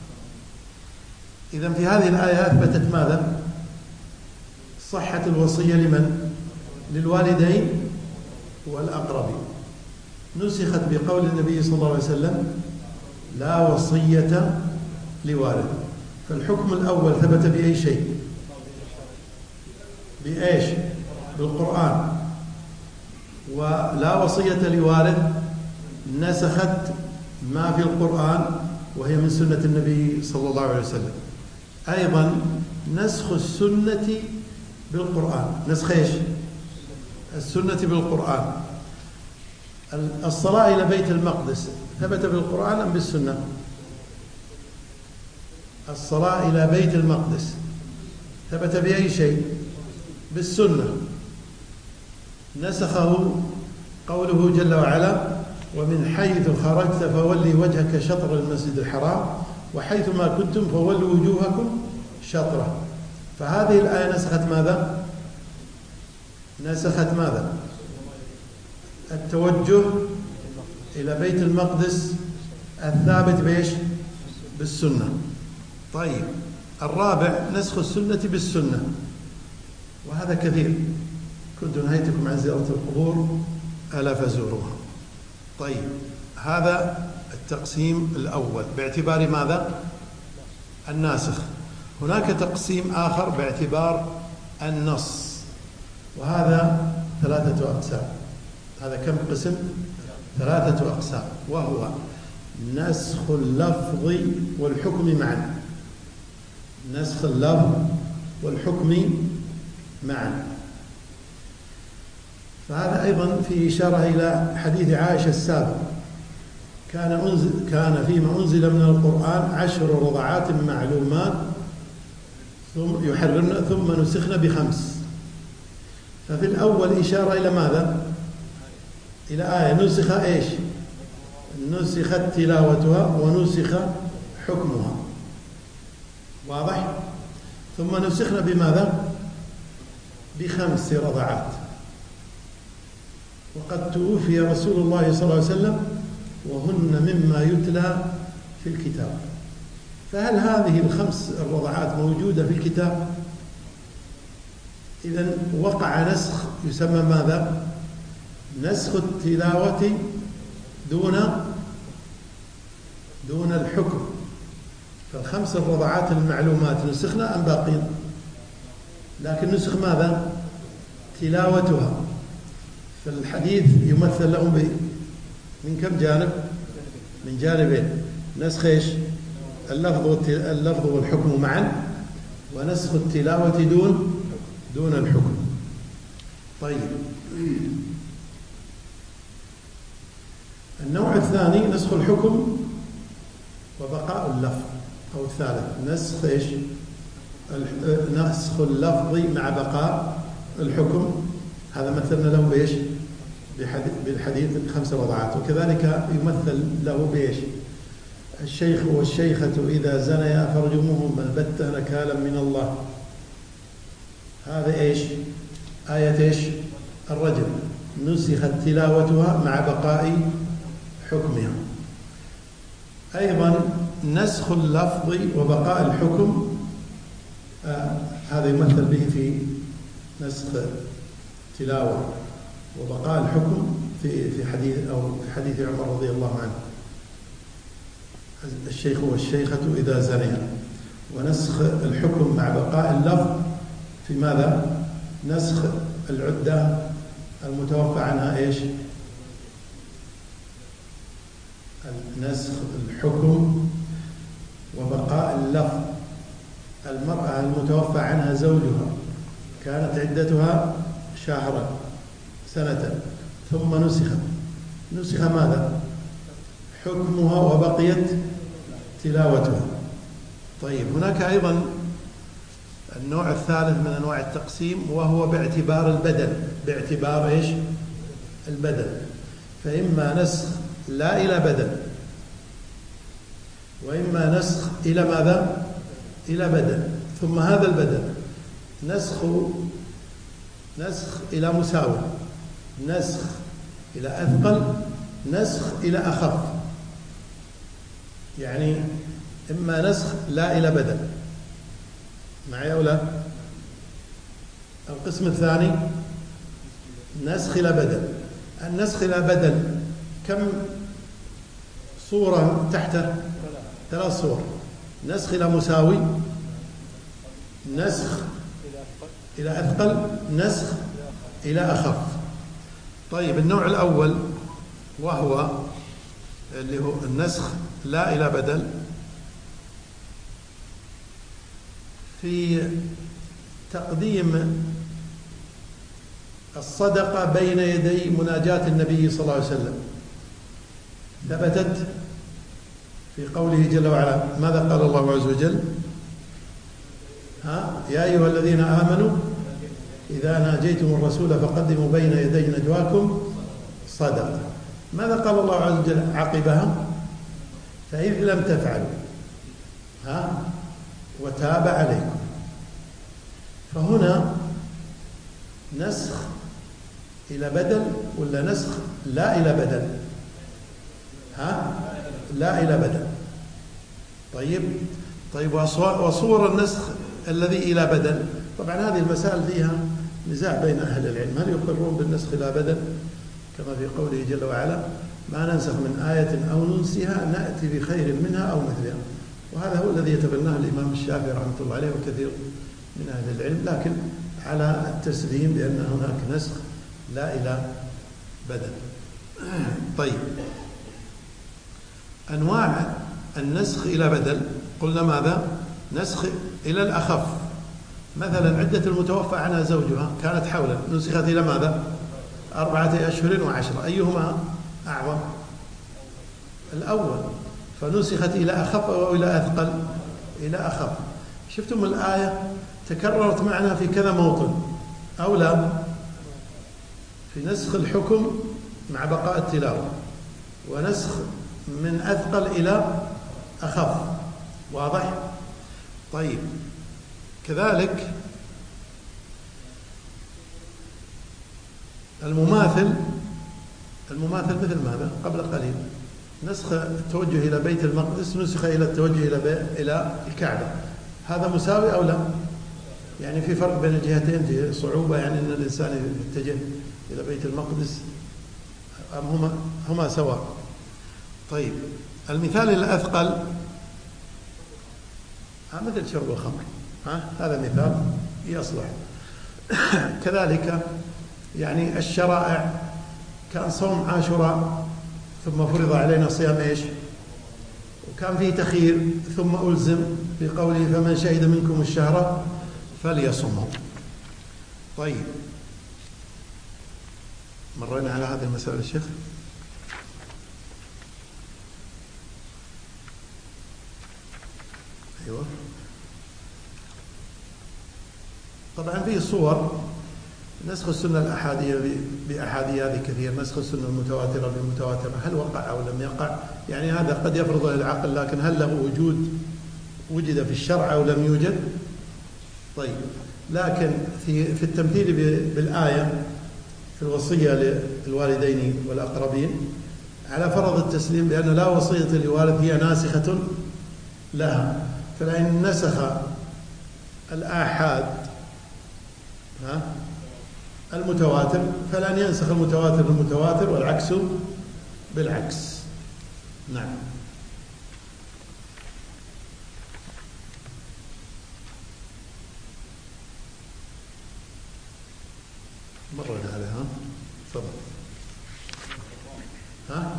إذن في هذه الآية أثبتت ماذا؟ صحة الوصية لمن؟ للوالدين والأقربين. نسخت بقول النبي صلى الله عليه وسلم لا وصية لوالد. فالحكم الأول ثبت بأي شيء؟ بإيش؟ بالقرآن. ولا وصية لوالد نسخت ما في القرآن وهي من سنة النبي صلى الله عليه وسلم. أيضا نسخ السنة بالقرآن، نسخ إيش؟ السنة بالقرآن. الصلاة إلى بيت المقدس ثبت بالقرآن أم بالسنة؟ الصلاة إلى بيت المقدس ثبت بأي شيء؟ بالسنة. نسخه قوله جل وعلا ومن حيث خرجت فولي وجهك شطر المسجد الحرام وحيث ما كنتم فولوا وجوهكم شطره. فهذه الآية نسخت ماذا؟ نسخت ماذا؟ التوجه إلى بيت المقدس الثابت بإيش؟ بالسنة. طيب الرابع نسخ السنة بالسنة، وهذا كثير. كنت نهيتكم عن زيارة القبور ألا فزوروها. طيب هذا التقسيم الأول باعتبار ماذا؟ الناسخ. هناك تقسيم آخر باعتبار النص، وهذا ثلاثة أقسام. هذا كم قسم؟ ثلاثة أقسام، وهو نسخ اللفظ والحكم معا. نسخ اللفظ والحكم معا. فهذا أيضا في إشارة إلى حديث عائشة السابق كان أنزل كان فيما أنزل من القرآن عشر رضعات معلومات ثم يحرمن ثم نسخن بخمس. ففي الأول إشارة إلى ماذا؟ إلى آية نسخ إيش؟ نسخت تلاوتها ونسخ حكمها، واضح؟ ثم نسخنا بماذا؟ بخمس رضعات. وقد توفي رسول الله صلى الله عليه وسلم وهن مما يتلى في الكتاب. فهل هذه الخمس الرضعات موجودة في الكتاب؟ إذن وقع نسخ يسمى ماذا؟ نسخ التلاوة دون دون الحكم. فالخمس الرضعات المعلومات نسخنا أم باقين؟ لكن نسخ ماذا؟ تلاوتها. فالحديث يمثل لهم من كم جانب؟ من جانبين. نسخ إيش؟ اللفظ اللفظ والحكم معا، ونسخ التلاوة دون دون الحكم. طيب، النوع الثاني نسخ الحكم وبقاء اللفظ، أو الثالث نسخ إيش؟ نسخ اللفظ مع بقاء الحكم. هذا مثلنا له بإيش؟ بالحديث خمس رضعات. وكذلك يمثل له بإيش؟ الشيخ والشيخة إذا زنيا فارجموهما البتة نكالا من الله. هذا إيش؟ آية إيش؟ الرجم، نسخت تلاوتها مع بقاء حكمها. أيضا نسخ اللفظ وبقاء الحكم، آه هذا يمثل به في نسخ تلاوة وبقاء الحكم في في حديث أو في حديث عمر رضي الله عنه، الشيخ والشيخة إذا زنيا. ونسخ الحكم مع بقاء اللفظ في ماذا؟ نسخ العدة المتوفى عنها إيش؟ نسخ الحكم وبقاء اللفظ. المرأة المتوفى عنها زوجها كانت عدتها شهرا سنة ثم نسخ نسخ ماذا؟ حكمها وبقيت تلاوتها. طيب، هناك أيضا النوع الثالث من أنواع التقسيم، وهو باعتبار البدل. باعتبار إيش؟ البدل. فإما نسخ لا إلى بدل، وإما نسخ إلى ماذا؟ إلى بدل. ثم هذا البدل نسخ نسخ إلى مساوي، نسخ إلى أثقل، نسخ إلى أخف. يعني إما نسخ لا إلى بدل، معي أو لا؟ القسم الثاني نسخ إلى بدل. النسخ إلى بدل كم صورة تحته؟ ثلاث صور. نسخ إلى مساوي، نسخ إلى أثقل، نسخ إلى أخف. طيب، النوع الأول وهو اللي هو النسخ لا إلى بدل، في تقديم الصدقة بين يدي مناجاة النبي صلى الله عليه وسلم. ثبتت في قوله جل وعلا، ماذا قال الله عز وجل؟ ها يا أيها الذين آمنوا إذا ناجيتم الرسول فقدموا بين يدي نجواكم صدقة. ماذا قال الله عز وجل عقبها؟ فإذ لم تفعلوا ها وتاب عليكم. فهنا نسخ إلى بدل ولا نسخ لا إلى بدل؟ ها لا إلى بدل. طيب طيب وصور النسخ الذي إلى بدل، طبعا هذه المسائل فيها نزاع بين أهل العلم، هل يقرون بالنسخ إلى بدل كما في قوله جل وعلا ما ننسخ من آية أو ننسها نأتي بخير منها أو مثلها. وهذا هو الذي يتبناه الإمام الشافعي رحمه الله عليه وكثير من أهل العلم، لكن على التسليم بأن هناك نسخ لا إلى بدل. طيب، أنواع النسخ إلى بدل قلنا ماذا؟ نسخ إلى الأخف. مثلا عدة المتوفى عنها زوجها كانت حولا، نسخت إلى ماذا؟ أربعة أشهر وعشرة. أيهما أعظم؟ الأول، فنسخت إلى أخف أو إلى أثقل؟ إلى أخف. شفتم الآية تكررت معنا في كذا موطن أو لا؟ في نسخ الحكم مع بقاء التلاوة، ونسخ من أثقل إلى أخف. واضح؟ طيب، كذلك المماثل المماثل مثل ماذا؟ قبل قليل نسخ التوجه إلى بيت المقدس نسخ إلى التوجه إلى إلى الكعبة، هذا مساوي أو لا؟ يعني في فرق بين الجهتين، في صعوبة يعني أن الإنسان يتجه إلى بيت المقدس أم هما هما سواء؟ طيب، المثال الأثقل مثل شرب الخمر، ها هذا مثال يصلح. كذلك يعني الشرائع كان صوم عاشوراء ثم فرض علينا صيام ايش؟ وكان فيه تخيير ثم ألزم بقوله فمن شهد منكم الشهر فليصمه. طيب، مرينا على هذه المسألة الشيخ. أيوة، طبعا فيه صور نسخ السنة الأحادية بأحادية هذه كثير، نسخ السنة المتواترة بالمتواترة، هل وقع أو لم يقع؟ يعني هذا قد يفرضه العقل، لكن هل له وجود وجد في الشرع أو لم يوجد؟ طيب، لكن في في التمثيل بالآية في الوصية للوالدين والأقربين على فرض التسليم بأن لا وصية لوالد هي ناسخة لها، فلأن نسخ الآحاد ها المتواتر فلن ينسخ المتواتر المتواتر والعكس بالعكس. نعم. مرنا عليها. تفضل. ها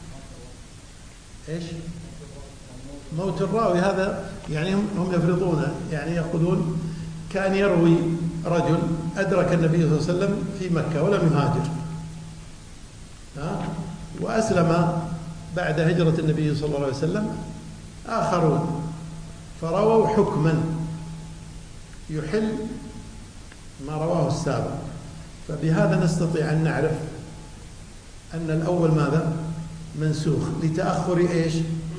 ايش؟ موت الراوي هذا يعني هم يفرضون، يعني يقولون كان يروي رجل أدرك النبي صلى الله عليه وسلم في مكة ولم يهاجر، ها وأسلم بعد هجرة النبي صلى الله عليه وسلم آخرون فرووا حكما يحل ما رواه السابق، فبهذا نستطيع أن نعرف أن الأول ماذا؟ منسوخ لتأخر إيش؟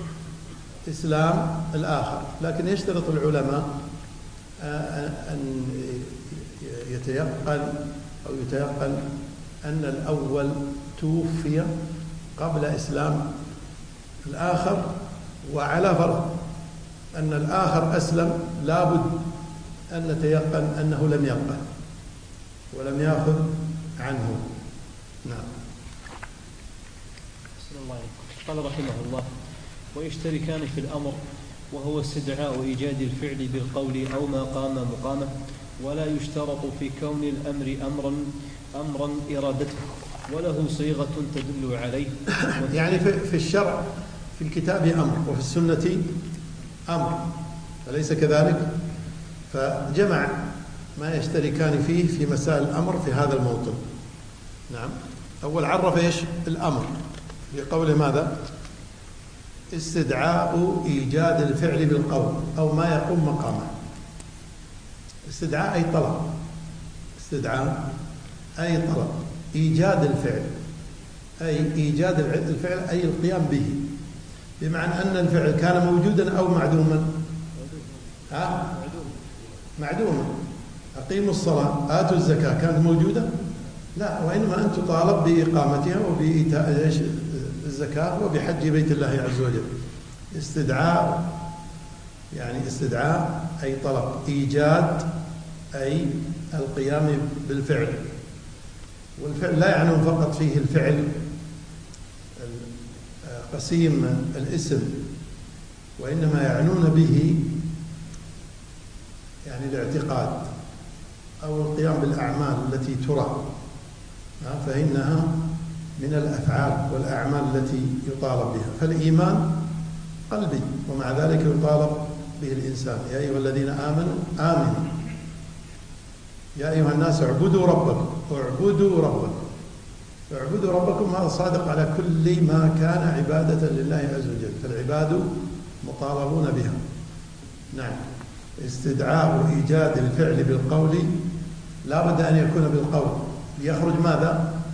إسلام الآخر. لكن يشترط العلماء أن يتيقن أو يتيقن أن الأول توفي قبل إسلام الآخر، وعلى فرض أن الآخر أسلم لابد أن نتيقن أنه لم يبقى ولم يأخذ عنه. نعم. بسم الله عليكم. قال رحمه الله: ويشتركان في الأمر، وهو استدعاء إيجاد الفعل بالقول أو ما قام مقامه، ولا يشترط في كون الأمر أمرا أمرا إرادته، وله صيغة تدل عليه. يعني في الشرع في الكتاب أمر وفي السنة أمر، أليس كذلك؟ فجمع ما يشتركان فيه في مسائل الأمر في هذا الموطن. نعم. أول عرف إيش الأمر بقوله ماذا؟ استدعاء إيجاد الفعل بالقول أو ما يقوم مقامه. استدعاء أي طلب، استدعاء أي طلب، إيجاد الفعل أي إيجاد الفعل أي القيام به، بمعنى أن الفعل كان موجودا أو معدوما. ها؟ معدوما. أقيموا الصلاة آتوا الزكاة كانت موجودة؟ لا، وإنما أنت طالب بإقامتها وبإيتاء الزكاة وبحج بيت الله عز وجل. استدعاء يعني استدعاء أي طلب، إيجاد أي القيام بالفعل. والفعل لا يعنون فقط فيه الفعل قسيم الاسم، وإنما يعنون به يعني الاعتقاد أو القيام بالأعمال التي ترى، فإنها من الأفعال والأعمال التي يطالب بها. فالإيمان قلبي ومع ذلك يطالب به الإنسان. يا أيها الذين آمنوا آمنوا، يا أيها الناس اعبدوا ربكم، اعبدوا ربكم. اعبدوا ربكم هذا صادق على كل ما كان عبادة لله عز وجل، فالعباد مطالبون بها. نعم. استدعاء إيجاد الفعل بالقول لا بد أن يكون بالقول ليخرج ماذا؟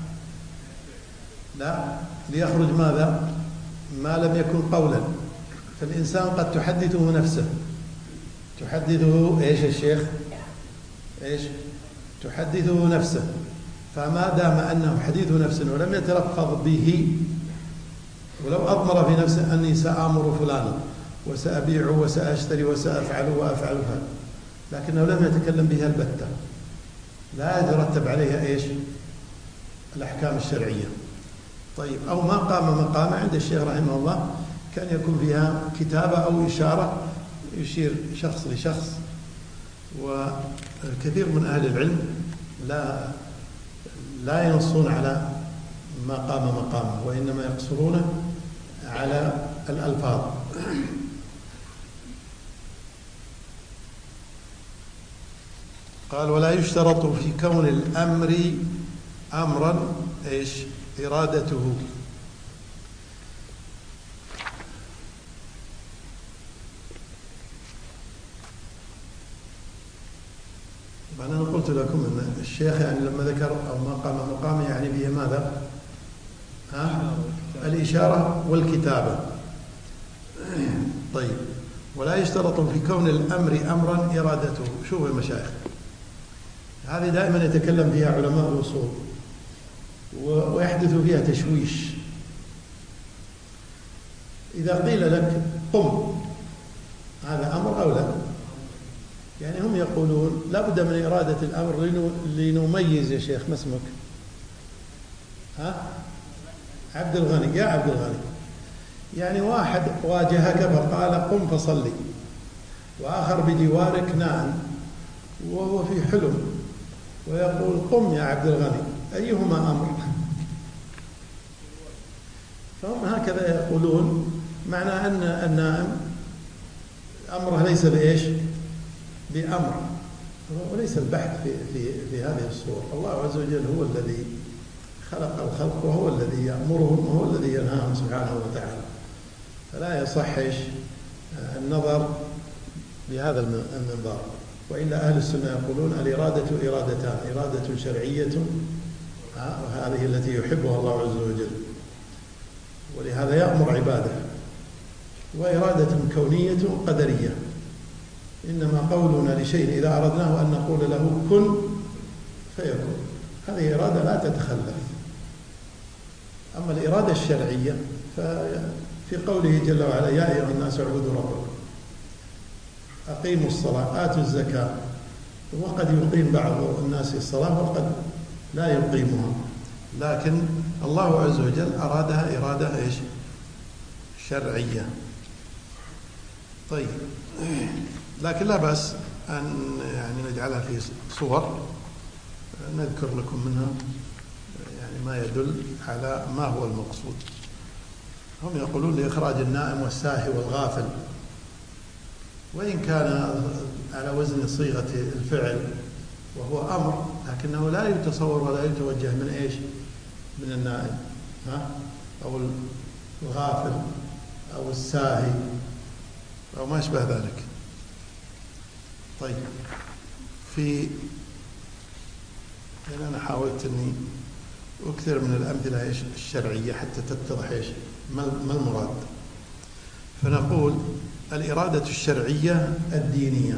لا، ليخرج ماذا؟ ما لم يكن قولا. فالإنسان قد تحدثه نفسه، تحدثه إيش الشيخ؟ إيش؟ تحدثه نفسه. فما دام أنه حديث نفس ولم يتلفظ به، ولو أضمر في نفسه أني سآمر فلانا وسأبيع وسأشتري وسأفعل وأفعل هذا، لكنه لم يتكلم بها البتة، لا يترتب عليها إيش؟ الأحكام الشرعية. طيب، أو ما قام مقام عند الشيخ رحمه الله كان يكون فيها كتابة أو إشارة يشير شخص لشخص. والكثير من أهل العلم لا لا ينصون على ما قام مقامه، وإنما يقصرون على الألفاظ. قال: ولا يشترط في كون الأمر أمرا إيش؟ إرادته. أنا قلت لكم أن الشيخ يعني لما ذكر أو ما قام مقامه يعني به ماذا؟ ها؟ الإشارة والكتابة. طيب، ولا يشترط في كون الأمر أمرا إرادته. شوفوا يا مشايخ، هذه دائما يتكلم فيها علماء الأصول ويحدث فيها تشويش. إذا قيل لك قم، هذا أمر أو لا؟ يعني هم يقولون لا بد من إرادة الأمر لنميز. يا شيخ ما اسمك؟ ها؟ عبد الغني. يا عبد الغني، يعني واحد واجهك فقال قم فصلي، وآخر بجوارك نائم وهو في حلم ويقول قم يا عبد الغني، أيهما أمر؟ فهم هكذا يقولون، معنى أن النائم أمره ليس بإيش؟ بأمر، وليس البحث في, في, في هذه الصورة. الله عز وجل هو الذي خلق الخلق، وهو الذي يأمرهم، وهو الذي ينهاهم سبحانه وتعالى. فلا يصح النظر بهذا المنظار. وإلا أهل السنة يقولون الإرادة إرادتان: إرادة شرعية وهذه التي يحبها الله عز وجل ولهذا يأمر عباده، وإرادة كونية قدرية. إنما قولنا لشيء إذا أردناه أن نقول له كن فيكون، هذه إرادة لا تتخلف. أما الإرادة الشرعية ففي قوله جل وعلا: يا أيها الناس اعبدوا ربكم أقيموا الصلاة آتوا الزكاة. وقد يقيم بعض الناس الصلاة وقد لا يقيمها، لكن الله عز وجل أرادها إرادة إيش؟ شرعية. طيب، لكن لا بأس أن يعني نجعلها في صور نذكر لكم منها يعني ما يدل على ما هو المقصود. هم يقولون لإخراج النائم والساهي والغافل، وإن كان على وزن صيغة الفعل وهو أمر، لكنه لا يتصور ولا يتوجه من إيش؟ من النائم، ها؟ أو الغافل أو الساهي أو ما أشبه ذلك. طيب، في يعني أنا حاولت أني أكثر من الأمثلة إيش الشرعية حتى تتضح إيش ما المراد. فنقول الإرادة الشرعية الدينية،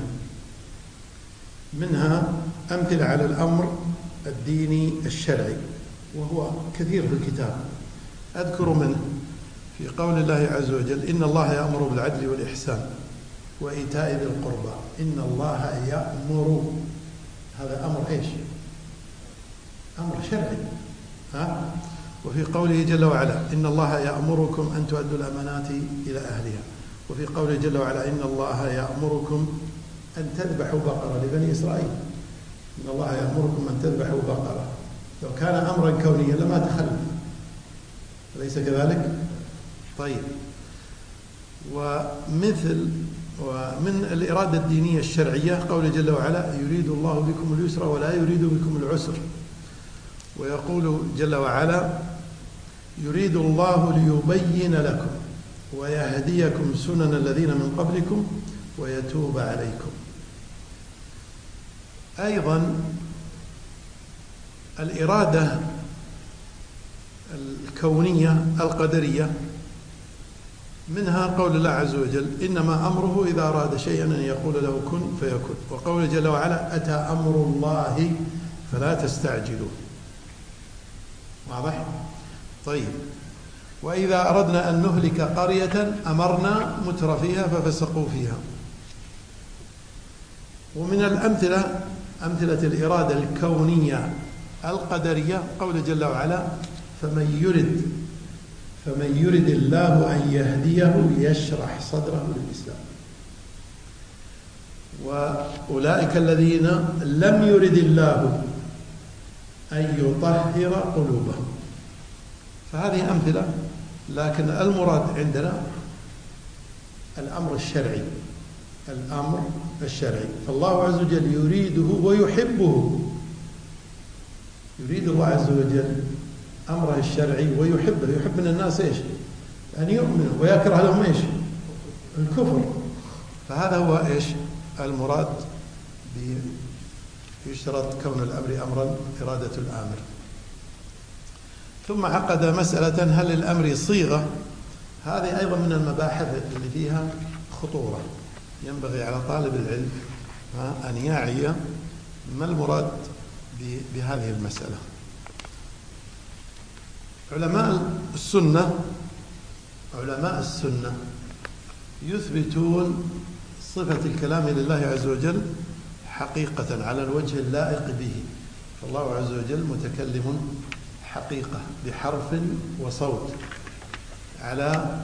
منها أمثلة على الأمر الديني الشرعي وهو كثير في الكتاب. أذكر منه في قول الله عز وجل: إن الله يأمر بالعدل والإحسان وإيتاء ذي القربى. إن الله يأمر، هذا أمر إيش؟ أمر شرعي. ها؟ وفي قوله جل وعلا: إن الله يأمركم أن تؤدوا الأمانات إلى أهلها. وفي قوله جل وعلا: إن الله يأمركم أن تذبحوا بقرة لبني إسرائيل. إن الله يأمركم أن تذبحوا بقرة. لو كان أمرا كونيا لما تخلف، أليس كذلك؟ طيب، ومثل ومن الإرادة الدينية الشرعية قول جل وعلا: يريد الله بكم اليسر ولا يريد بكم العسر. ويقول جل وعلا: يريد الله ليبين لكم ويهديكم سنن الذين من قبلكم ويتوب عليكم. أيضا الإرادة الكونية القدرية، منها قول الله عز وجل إنما أمره إذا أراد شيئا أن يقول له كن فيكون، وقول جل وعلا أتى أمر الله فلا تستعجلوه. واضح؟ طيب، وإذا أردنا أن نهلك قرية أمرنا متر فيها ففسقوا فيها. ومن الأمثلة أمثلة الإرادة الكونية القدرية قول جل وعلا فمن يرد فمن يرد الله أن يهديه يشرح صدره للإسلام، وأولئك الذين لم يرد الله أن يطهر قلوبهم. فهذه أمثلة، لكن المراد عندنا الأمر الشرعي، الأمر الشرعي. فالله عز وجل يريده ويحبه، يريد الله عز وجل أمره الشرعي ويحبه. يحب من الناس إيش؟ أن يؤمنوا، ويكره لهم إيش؟ الكفر. فهذا هو إيش المراد بيشترط كون الأمر أمرا إرادة الآمر. ثم عقد مسألة هل الأمر صيغة؟ هذه أيضا من المباحث اللي فيها خطورة، ينبغي على طالب العلم أن يعي ما المراد بهذه المسألة. علماء السنة علماء السنة يثبتون صفة الكلام لله عز وجل حقيقة على الوجه اللائق به. فالله عز وجل متكلم حقيقة بحرف وصوت على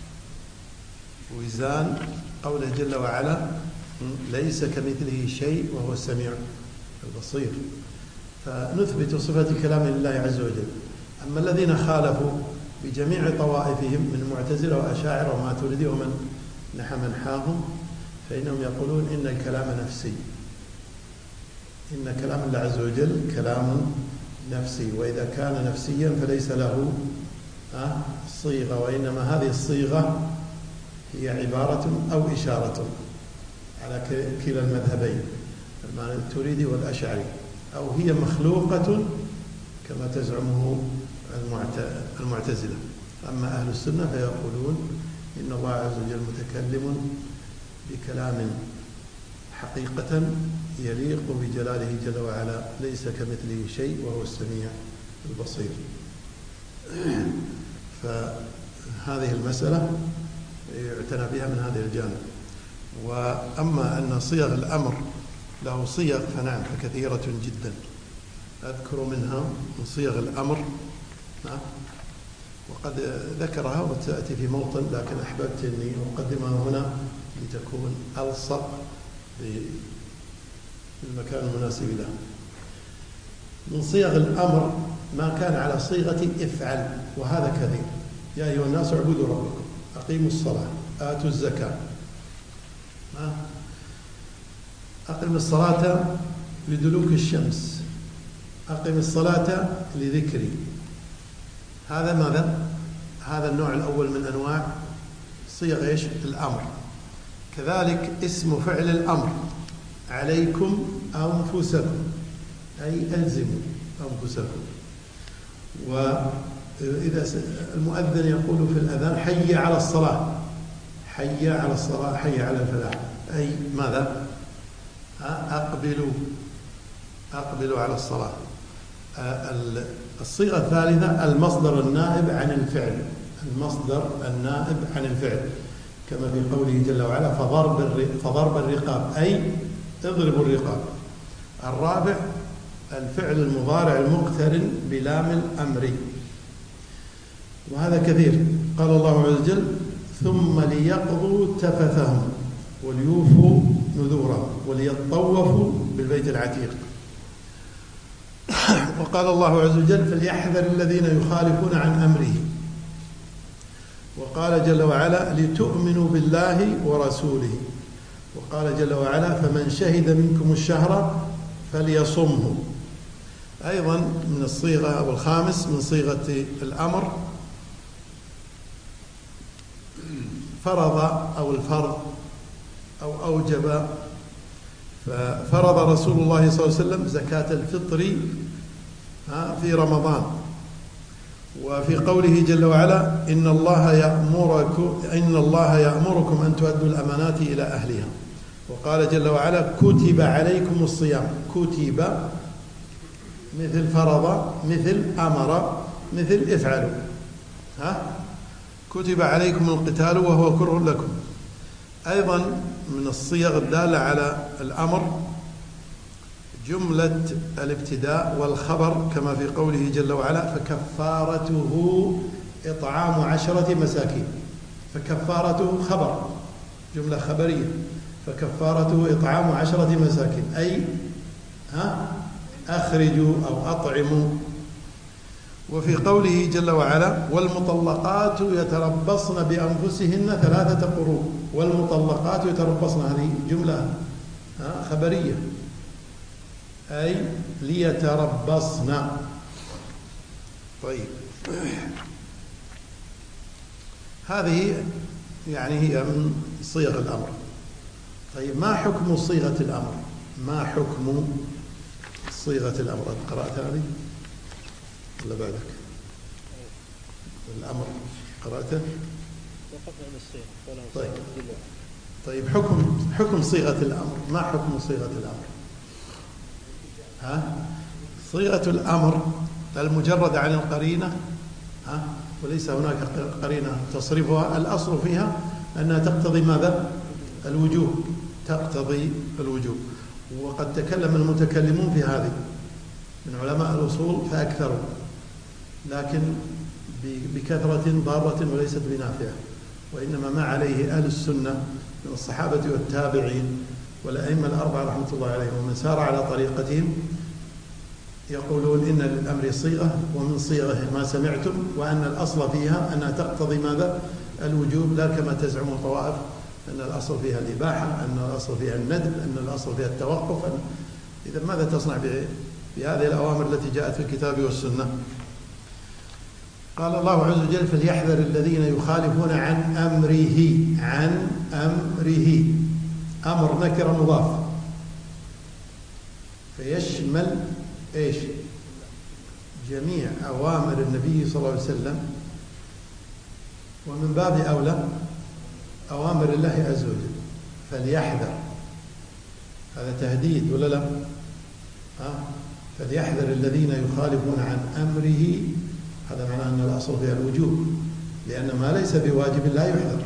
وزان قوله جل وعلا ليس كمثله شيء وهو السميع البصير. فنثبت صفة الكلام لله عز وجل. أما الذين خالفوا بجميع طوائفهم من معتزلة وأشاعرة وماتريدية ومن نحى منحاهم فإنهم يقولون إن الكلام نفسي، إن كلام الله عز وجل كلام نفسي، وإذا كان نفسيا فليس له صيغة، وإنما هذه الصيغة هي عبارة أو إشارة على كلا المذهبين الماتريدي والأشعري، أو هي مخلوقة كما تزعمه المعتزلة. أما أهل السنة فيقولون إن الله عز وجل متكلم بكلام حقيقة يليق بجلاله جل وعلا، ليس كمثله شيء وهو السميع البصير. فهذه المسألة يعتنى بها من هذا الجانب. وأما أن صيغ الأمر له صيغ فنعم فكثيرة جدا، أذكر منها من صيغ الأمر وقد ذكرها وتأتي في موطن، لكن أحببت أني أقدمها هنا لتكون ألصق بالمكان المناسب له. من صيغ الأمر ما كان على صيغة افعل، وهذا كثير. يا أيها الناس اعبدوا ربكم، أقيموا الصلاة، آتوا الزكاة. أقم الصلاة لدلوك الشمس، أقم الصلاة لذكري. هذا ماذا؟ هذا النوع الأول من أنواع صيغ إيش؟ الأمر. كذلك اسم فعل الأمر عليكم أنفسكم، أي ألزموا أنفسكم. وإذا المؤذن يقول في الأذان حي على الصلاة، حي على الصلاة، حي على الفلاح، أي ماذا؟ أقبلوا أقبلوا على الصلاة. الصيغة الثالثة المصدر النائب عن الفعل، المصدر النائب عن الفعل كما في قوله جل وعلا فضرب فضرب الرقاب، أي اضربوا الرقاب. الرابع الفعل المضارع المقترن بلام الأمر، وهذا كثير. قال الله عز وجل ثم ليقضوا تفثهم وليوفوا نذورهم وليطوفوا بالبيت العتيق. وقال الله عز وجل فليحذر الذين يخالفون عن أمره. وقال جل وعلا لتؤمنوا بالله ورسوله. وقال جل وعلا فمن شهد منكم الشهر فليصمه. أيضا من الصيغة أو الخامس من صيغة الأمر فرض أو الفرض أو أوجب. ففرض رسول الله صلى الله عليه وسلم زكاة الفطر في رمضان، وفي قوله جل وعلا إن الله يأمركم إن الله يأمركم أن تؤدوا الأمانات إلى أهلها. وقال جل وعلا كتب عليكم الصيام. كتب مثل فرض مثل أمر مثل افعلوا. ها كتب عليكم القتال وهو كره لكم. أيضا من الصيغ الدالة على الأمر جملة الابتداء والخبر كما في قوله جل وعلا فكفارته إطعام عشرة مساكين. فكفارته خبر جملة خبرية. فكفارته إطعام عشرة مساكين أي ها أخرجوا أو أطعموا. وفي قوله جل وعلا والمطلقات يتربصن بأنفسهن ثلاثة قروء. والمطلقات يتربصن هذه جملة خبرية أي ليتربصن. طيب هذه يعني هي من صيغ الأمر. طيب ما حكم صيغة الأمر؟ ما حكم صيغة الأمر؟ قرأت هذه ولا بعدك؟ الأمر قرأته؟ طيب طيب حكم حكم صيغة الأمر. ما حكم صيغة الأمر؟ ها صيغة الأمر المجرد عن القرينة ها وليس هناك قرينة تصرفها. الأصل فيها أنها تقتضي ماذا؟ الوجوب. تقتضي الوجوب. وقد تكلم المتكلمون في هذه من علماء الأصول فأكثروا لكن بكثرة ضارة وليست بنافعة. وإنما ما عليه أهل السنة من الصحابة والتابعين والأئمة الأربعة رحمة الله عليهم ومن سار على طريقتهم يقولون إن للأمر صيغة ومن صيغه ما سمعتم وأن الأصل فيها أنها تقتضي ماذا؟ الوجوب لا كما تزعم طوائف أن الأصل فيها الإباحة أن الأصل فيها الندب أن الأصل فيها التوقف. إذا ماذا تصنع بهذه الأوامر التي جاءت في الكتاب والسنة؟ قال الله عز وجل فليحذر الذين يخالفون عن أمره. عن أمره أمر نكرة مضاف فيشمل إيش؟ جميع أوامر النبي صلى الله عليه وسلم ومن باب أولى أوامر الله عز وجل. فليحذر هذا تهديد ولا لا؟ ها فليحذر الذين يخالفون عن أمره. هذا معناه أن الأصل فيها الوجوب لأن ما ليس بواجب لا يحذر.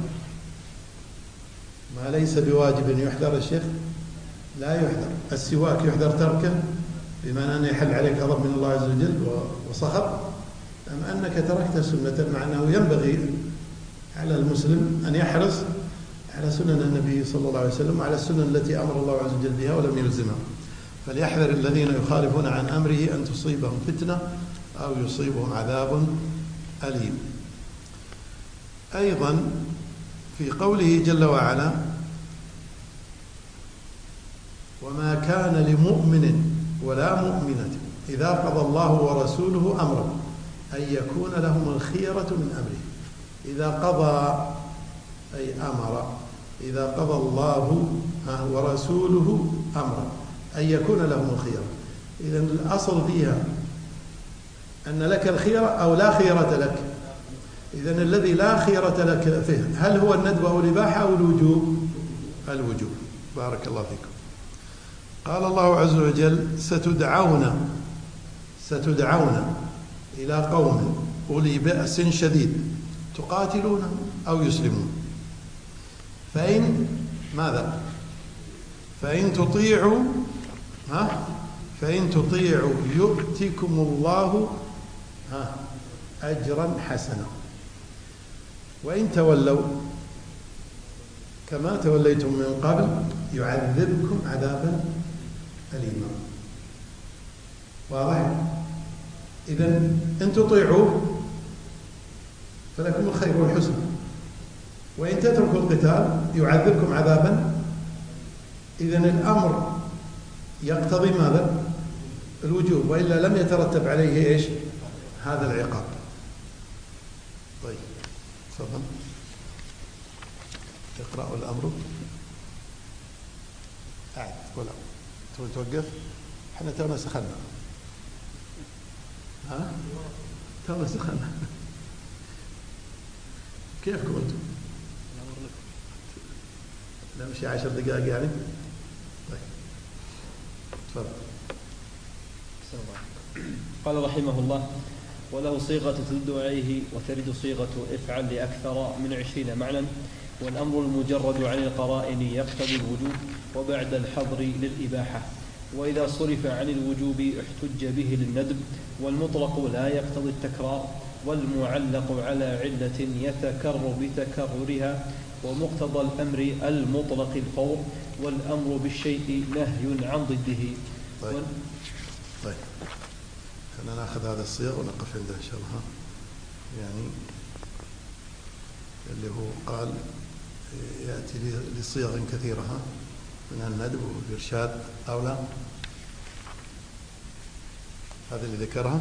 ما ليس بواجب يحذر الشيخ لا يحذر. السواك يحذر تركه بمعنى أنه يحل عليك غضب من الله عز وجل وصخب أم أنك تركت سنة مع أنه ينبغي على المسلم أن يحرص على سنن النبي صلى الله عليه وسلم وعلى السنن التي أمر الله عز وجل بها ولم يلزمها. فليحذر الذين يخالفون عن أمره أن تصيبهم فتنة أو يصيبهم عذاب أليم. أيضا في قوله جل وعلا وما كان لمؤمن ولا مؤمنة إذا قضى الله ورسوله أمرا أن يكون لهم الخيرة من أمره. إذا قضى أي أمر. إذا قضى الله ورسوله أمرا أن يكون لهم الخيرة. إذن الأصل فيها أن لك الخيرة أو لا خيرة لك. إذن الذي لا خيرة لك فيه هل هو الندب أو الإباحة أو الوجوب؟ الوجوب. بارك الله فيكم. قال الله عز وجل ستدعون ستدعون إلى قوم أولي بأس شديد تقاتلون أو يسلمون فإن ماذا؟ فإن تطيعوا ها فإن تطيعوا يؤتكم الله ها أجرا حسنا وإن تولوا كما توليتم من قبل يعذبكم عذابا أليما. واضح؟ إذن إن تطيعوه فلكم الخير والحسن وإن تتركوا القتال يعذبكم عذابا. إذن الأمر يقتضي ماذا؟ الوجوب وإلا لم يترتب عليه إيش؟ هذا العقاب. طيب تفضل اقرأوا الأمر. قاعد ولا توقف؟ احنا تونا سخنا. ها خلاص خلنا. كيفكم أنتم؟ نمشي عشر دقائق يعني؟ طيب تفضل. قال رحمه الله: وله صيغة تدل عليه وترد صيغة افعل لأكثر من عشرين معنى، والأمر المجرد عن القرائن يقتضي الوجوب وبعد الحظر للإباحة، وإذا صرف عن الوجوب احتج به للندب، والمطلق لا يقتضي التكرار، والمعلق على علة يتكرر بتكررها، ومقتضى الأمر المطلق الفور، والأمر بالشيء نهي عن ضده. طيب و... طيب خلينا ناخذ هذا الصيغ ونقف عنده إن شاء الله. يعني اللي هو قال يأتي لصيغ كثيرة من الندب والإرشاد أو لا، هذا اللي ذكرها.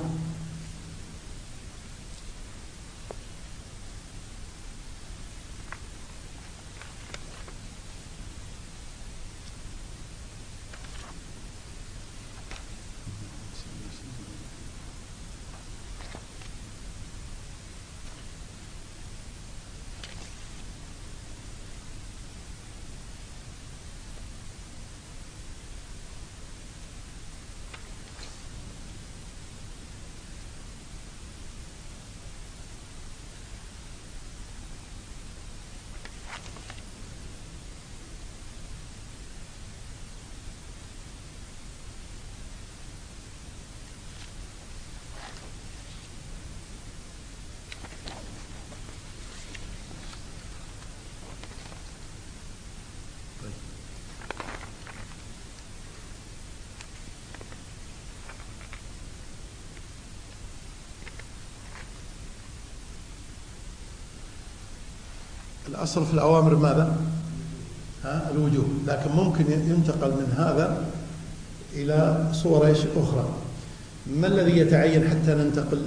الأصل في الأوامر ماذا؟ ها الوجوب، لكن ممكن ينتقل من هذا إلى صور إيش أخرى. ما الذي يتعين حتى ننتقل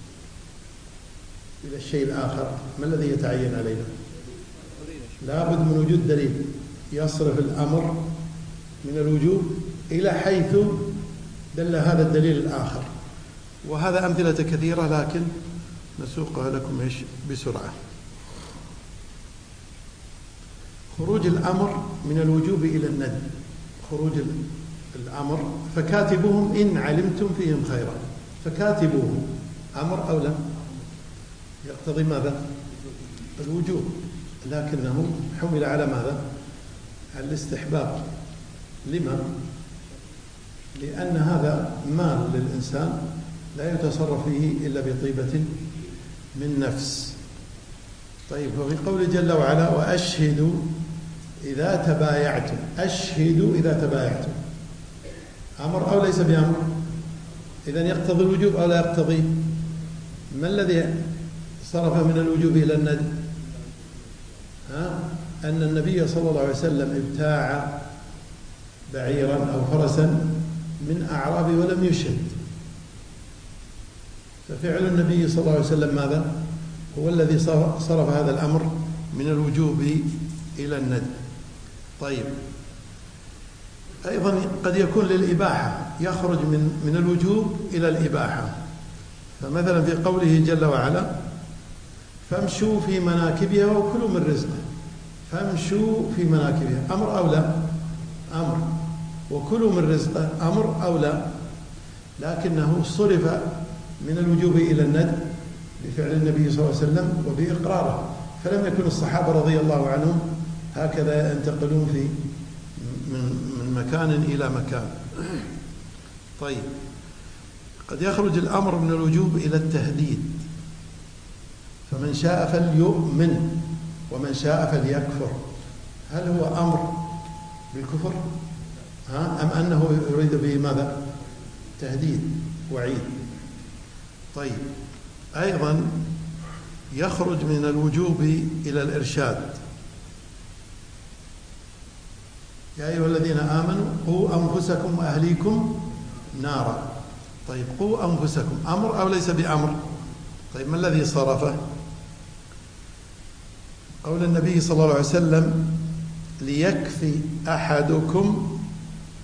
إلى الشيء الآخر؟ ما الذي يتعين علينا؟ لابد من وجود دليل يصرف الأمر من الوجوب إلى حيث دل هذا الدليل الآخر، وهذا أمثلة كثيرة لكن نسوقها لكم إيش بسرعة. خروج الأمر من الوجوب إلى الندب، خروج الأمر فكاتبوهم إن علمتم فيهم خيرا، فكاتبوهم أمر أو لا؟ يقتضي ماذا؟ الوجوب، لكنه حمل على ماذا؟ على الاستحباب. لما؟ لأن هذا مال للإنسان لا يتصرف فيه إلا بطيبة من نفس. طيب، وفي قوله جل وعلا: وأشهدوا إذا تبايعتم، أشهدوا إذا تبايعتم، أمر أو ليس بأمر؟ إذن يقتضي الوجوب أو لا يقتضي؟ ما الذي صرف من الوجوب إلى الندب؟ ها؟ أن النبي صلى الله عليه وسلم ابتاع بعيرا أو فرسا من أعراب ولم يشهد، ففعل النبي صلى الله عليه وسلم ماذا؟ هو الذي صرف هذا الأمر من الوجوب إلى الندب. طيب، أيضا قد يكون للإباحة، يخرج من من الوجوب إلى الإباحة. فمثلا في قوله جل وعلا: فامشوا في مناكبها وكلوا من رزقه، فامشوا في مناكبها أمر أو لا؟ أمر. وكلوا من رزقه أمر أو لا؟ لكنه صرف من الوجوب إلى الندب بفعل النبي صلى الله عليه وسلم وبإقراره، فلم يكن الصحابة رضي الله عنهم هكذا ينتقلون في من من مكان إلى مكان. طيب، قد يخرج الأمر من الوجوب إلى التهديد، فمن شاء فليؤمن ومن شاء فليكفر. هل هو أمر بالكفر؟ ها؟ أم أنه يريد به ماذا؟ تهديد، وعيد. طيب، أيضا يخرج من الوجوب إلى الإرشاد: يا أيها الذين آمنوا قوا أنفسكم وأهليكم نارا. طيب، قوا أنفسكم أمر أو ليس بأمر؟ طيب، ما الذي صرفه؟ قول النبي صلى الله عليه وسلم: ليكفي أحدكم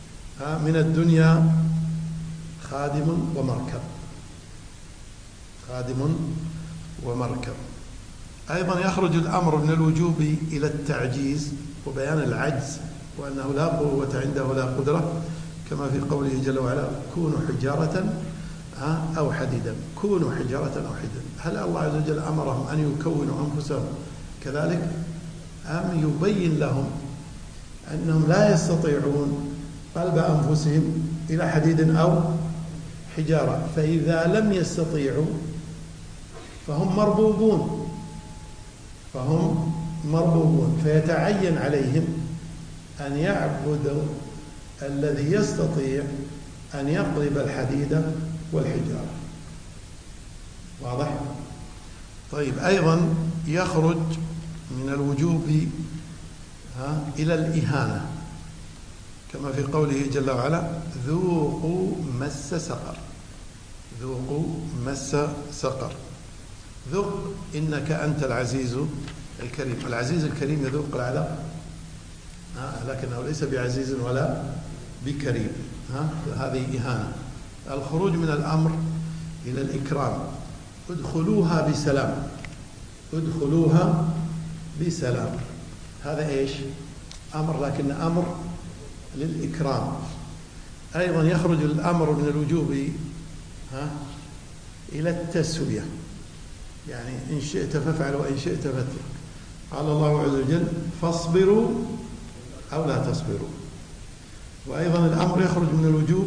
من الدنيا خادم ومركب. خادم ومركب. أيضا يخرج الأمر من الوجوب إلى التعجيز وبيان العجز، وأنه لا قوة عنده لا قدرة، كما في قوله جل وعلا: كونوا حجارة أو حديدا. كونوا حجارة أو حديدا. هل الله عز وجل أمرهم أن يكونوا أنفسهم كذلك، أم يبين لهم أنهم لا يستطيعون قلب أنفسهم إلى حديد أو حجارة؟ فإذا لم يستطيعوا فهم مربوبون فهم مربوبون فيتعين عليهم أن يعبدوا الذي يستطيع أن يقلب الحديد والحجارة. واضح؟ طيب، أيضا يخرج من الوجوب ها إلى الإهانة، كما في قوله جل وعلا: ذوقوا مس سقر. ذوقوا مس سقر. ذوق إنك أنت العزيز الكريم. العزيز الكريم يذوق العذاب، لكنه ليس بعزيز ولا بكريم. ها؟ هذه إهانة. الخروج من الأمر إلى الإكرام: ادخلوها بسلام. ادخلوها بسلام. هذا إيش؟ أمر، لكن أمر للإكرام. أيضا يخرج الأمر من الوجوب ها إلى التسوية، يعني إن شئت فافعل وإن شئت فاترك. قال الله عز وجل: فاصبروا أو لا تصبروا. وأيضا الأمر يخرج من الوجوب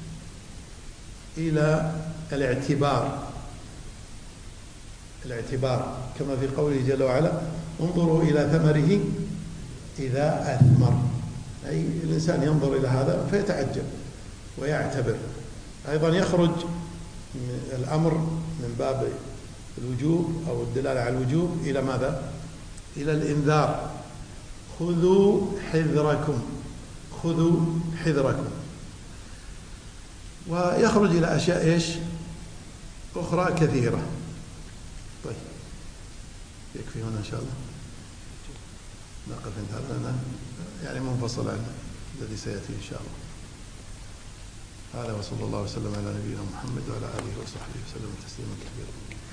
إلى الاعتبار. الاعتبار كما في قوله جل وعلا: انظروا إلى ثمره إذا أثمر. أي الإنسان ينظر إلى هذا فيتعجب ويعتبر. أيضا يخرج الأمر من باب الوجوب أو الدلالة على الوجوب إلى ماذا؟ إلى الإنذار: خذوا حذركم. خذوا حذركم. ويخرج إلى أشياء إيش أخرى كثيرة. طيب، يكفي هنا إن شاء الله. نقف عند هذا يعني منفصل عن الذي سيأتي إن شاء الله. هذا وصلى الله وسلم على نبينا محمد وعلى آله وصحبه وسلم تسليما كثيرا.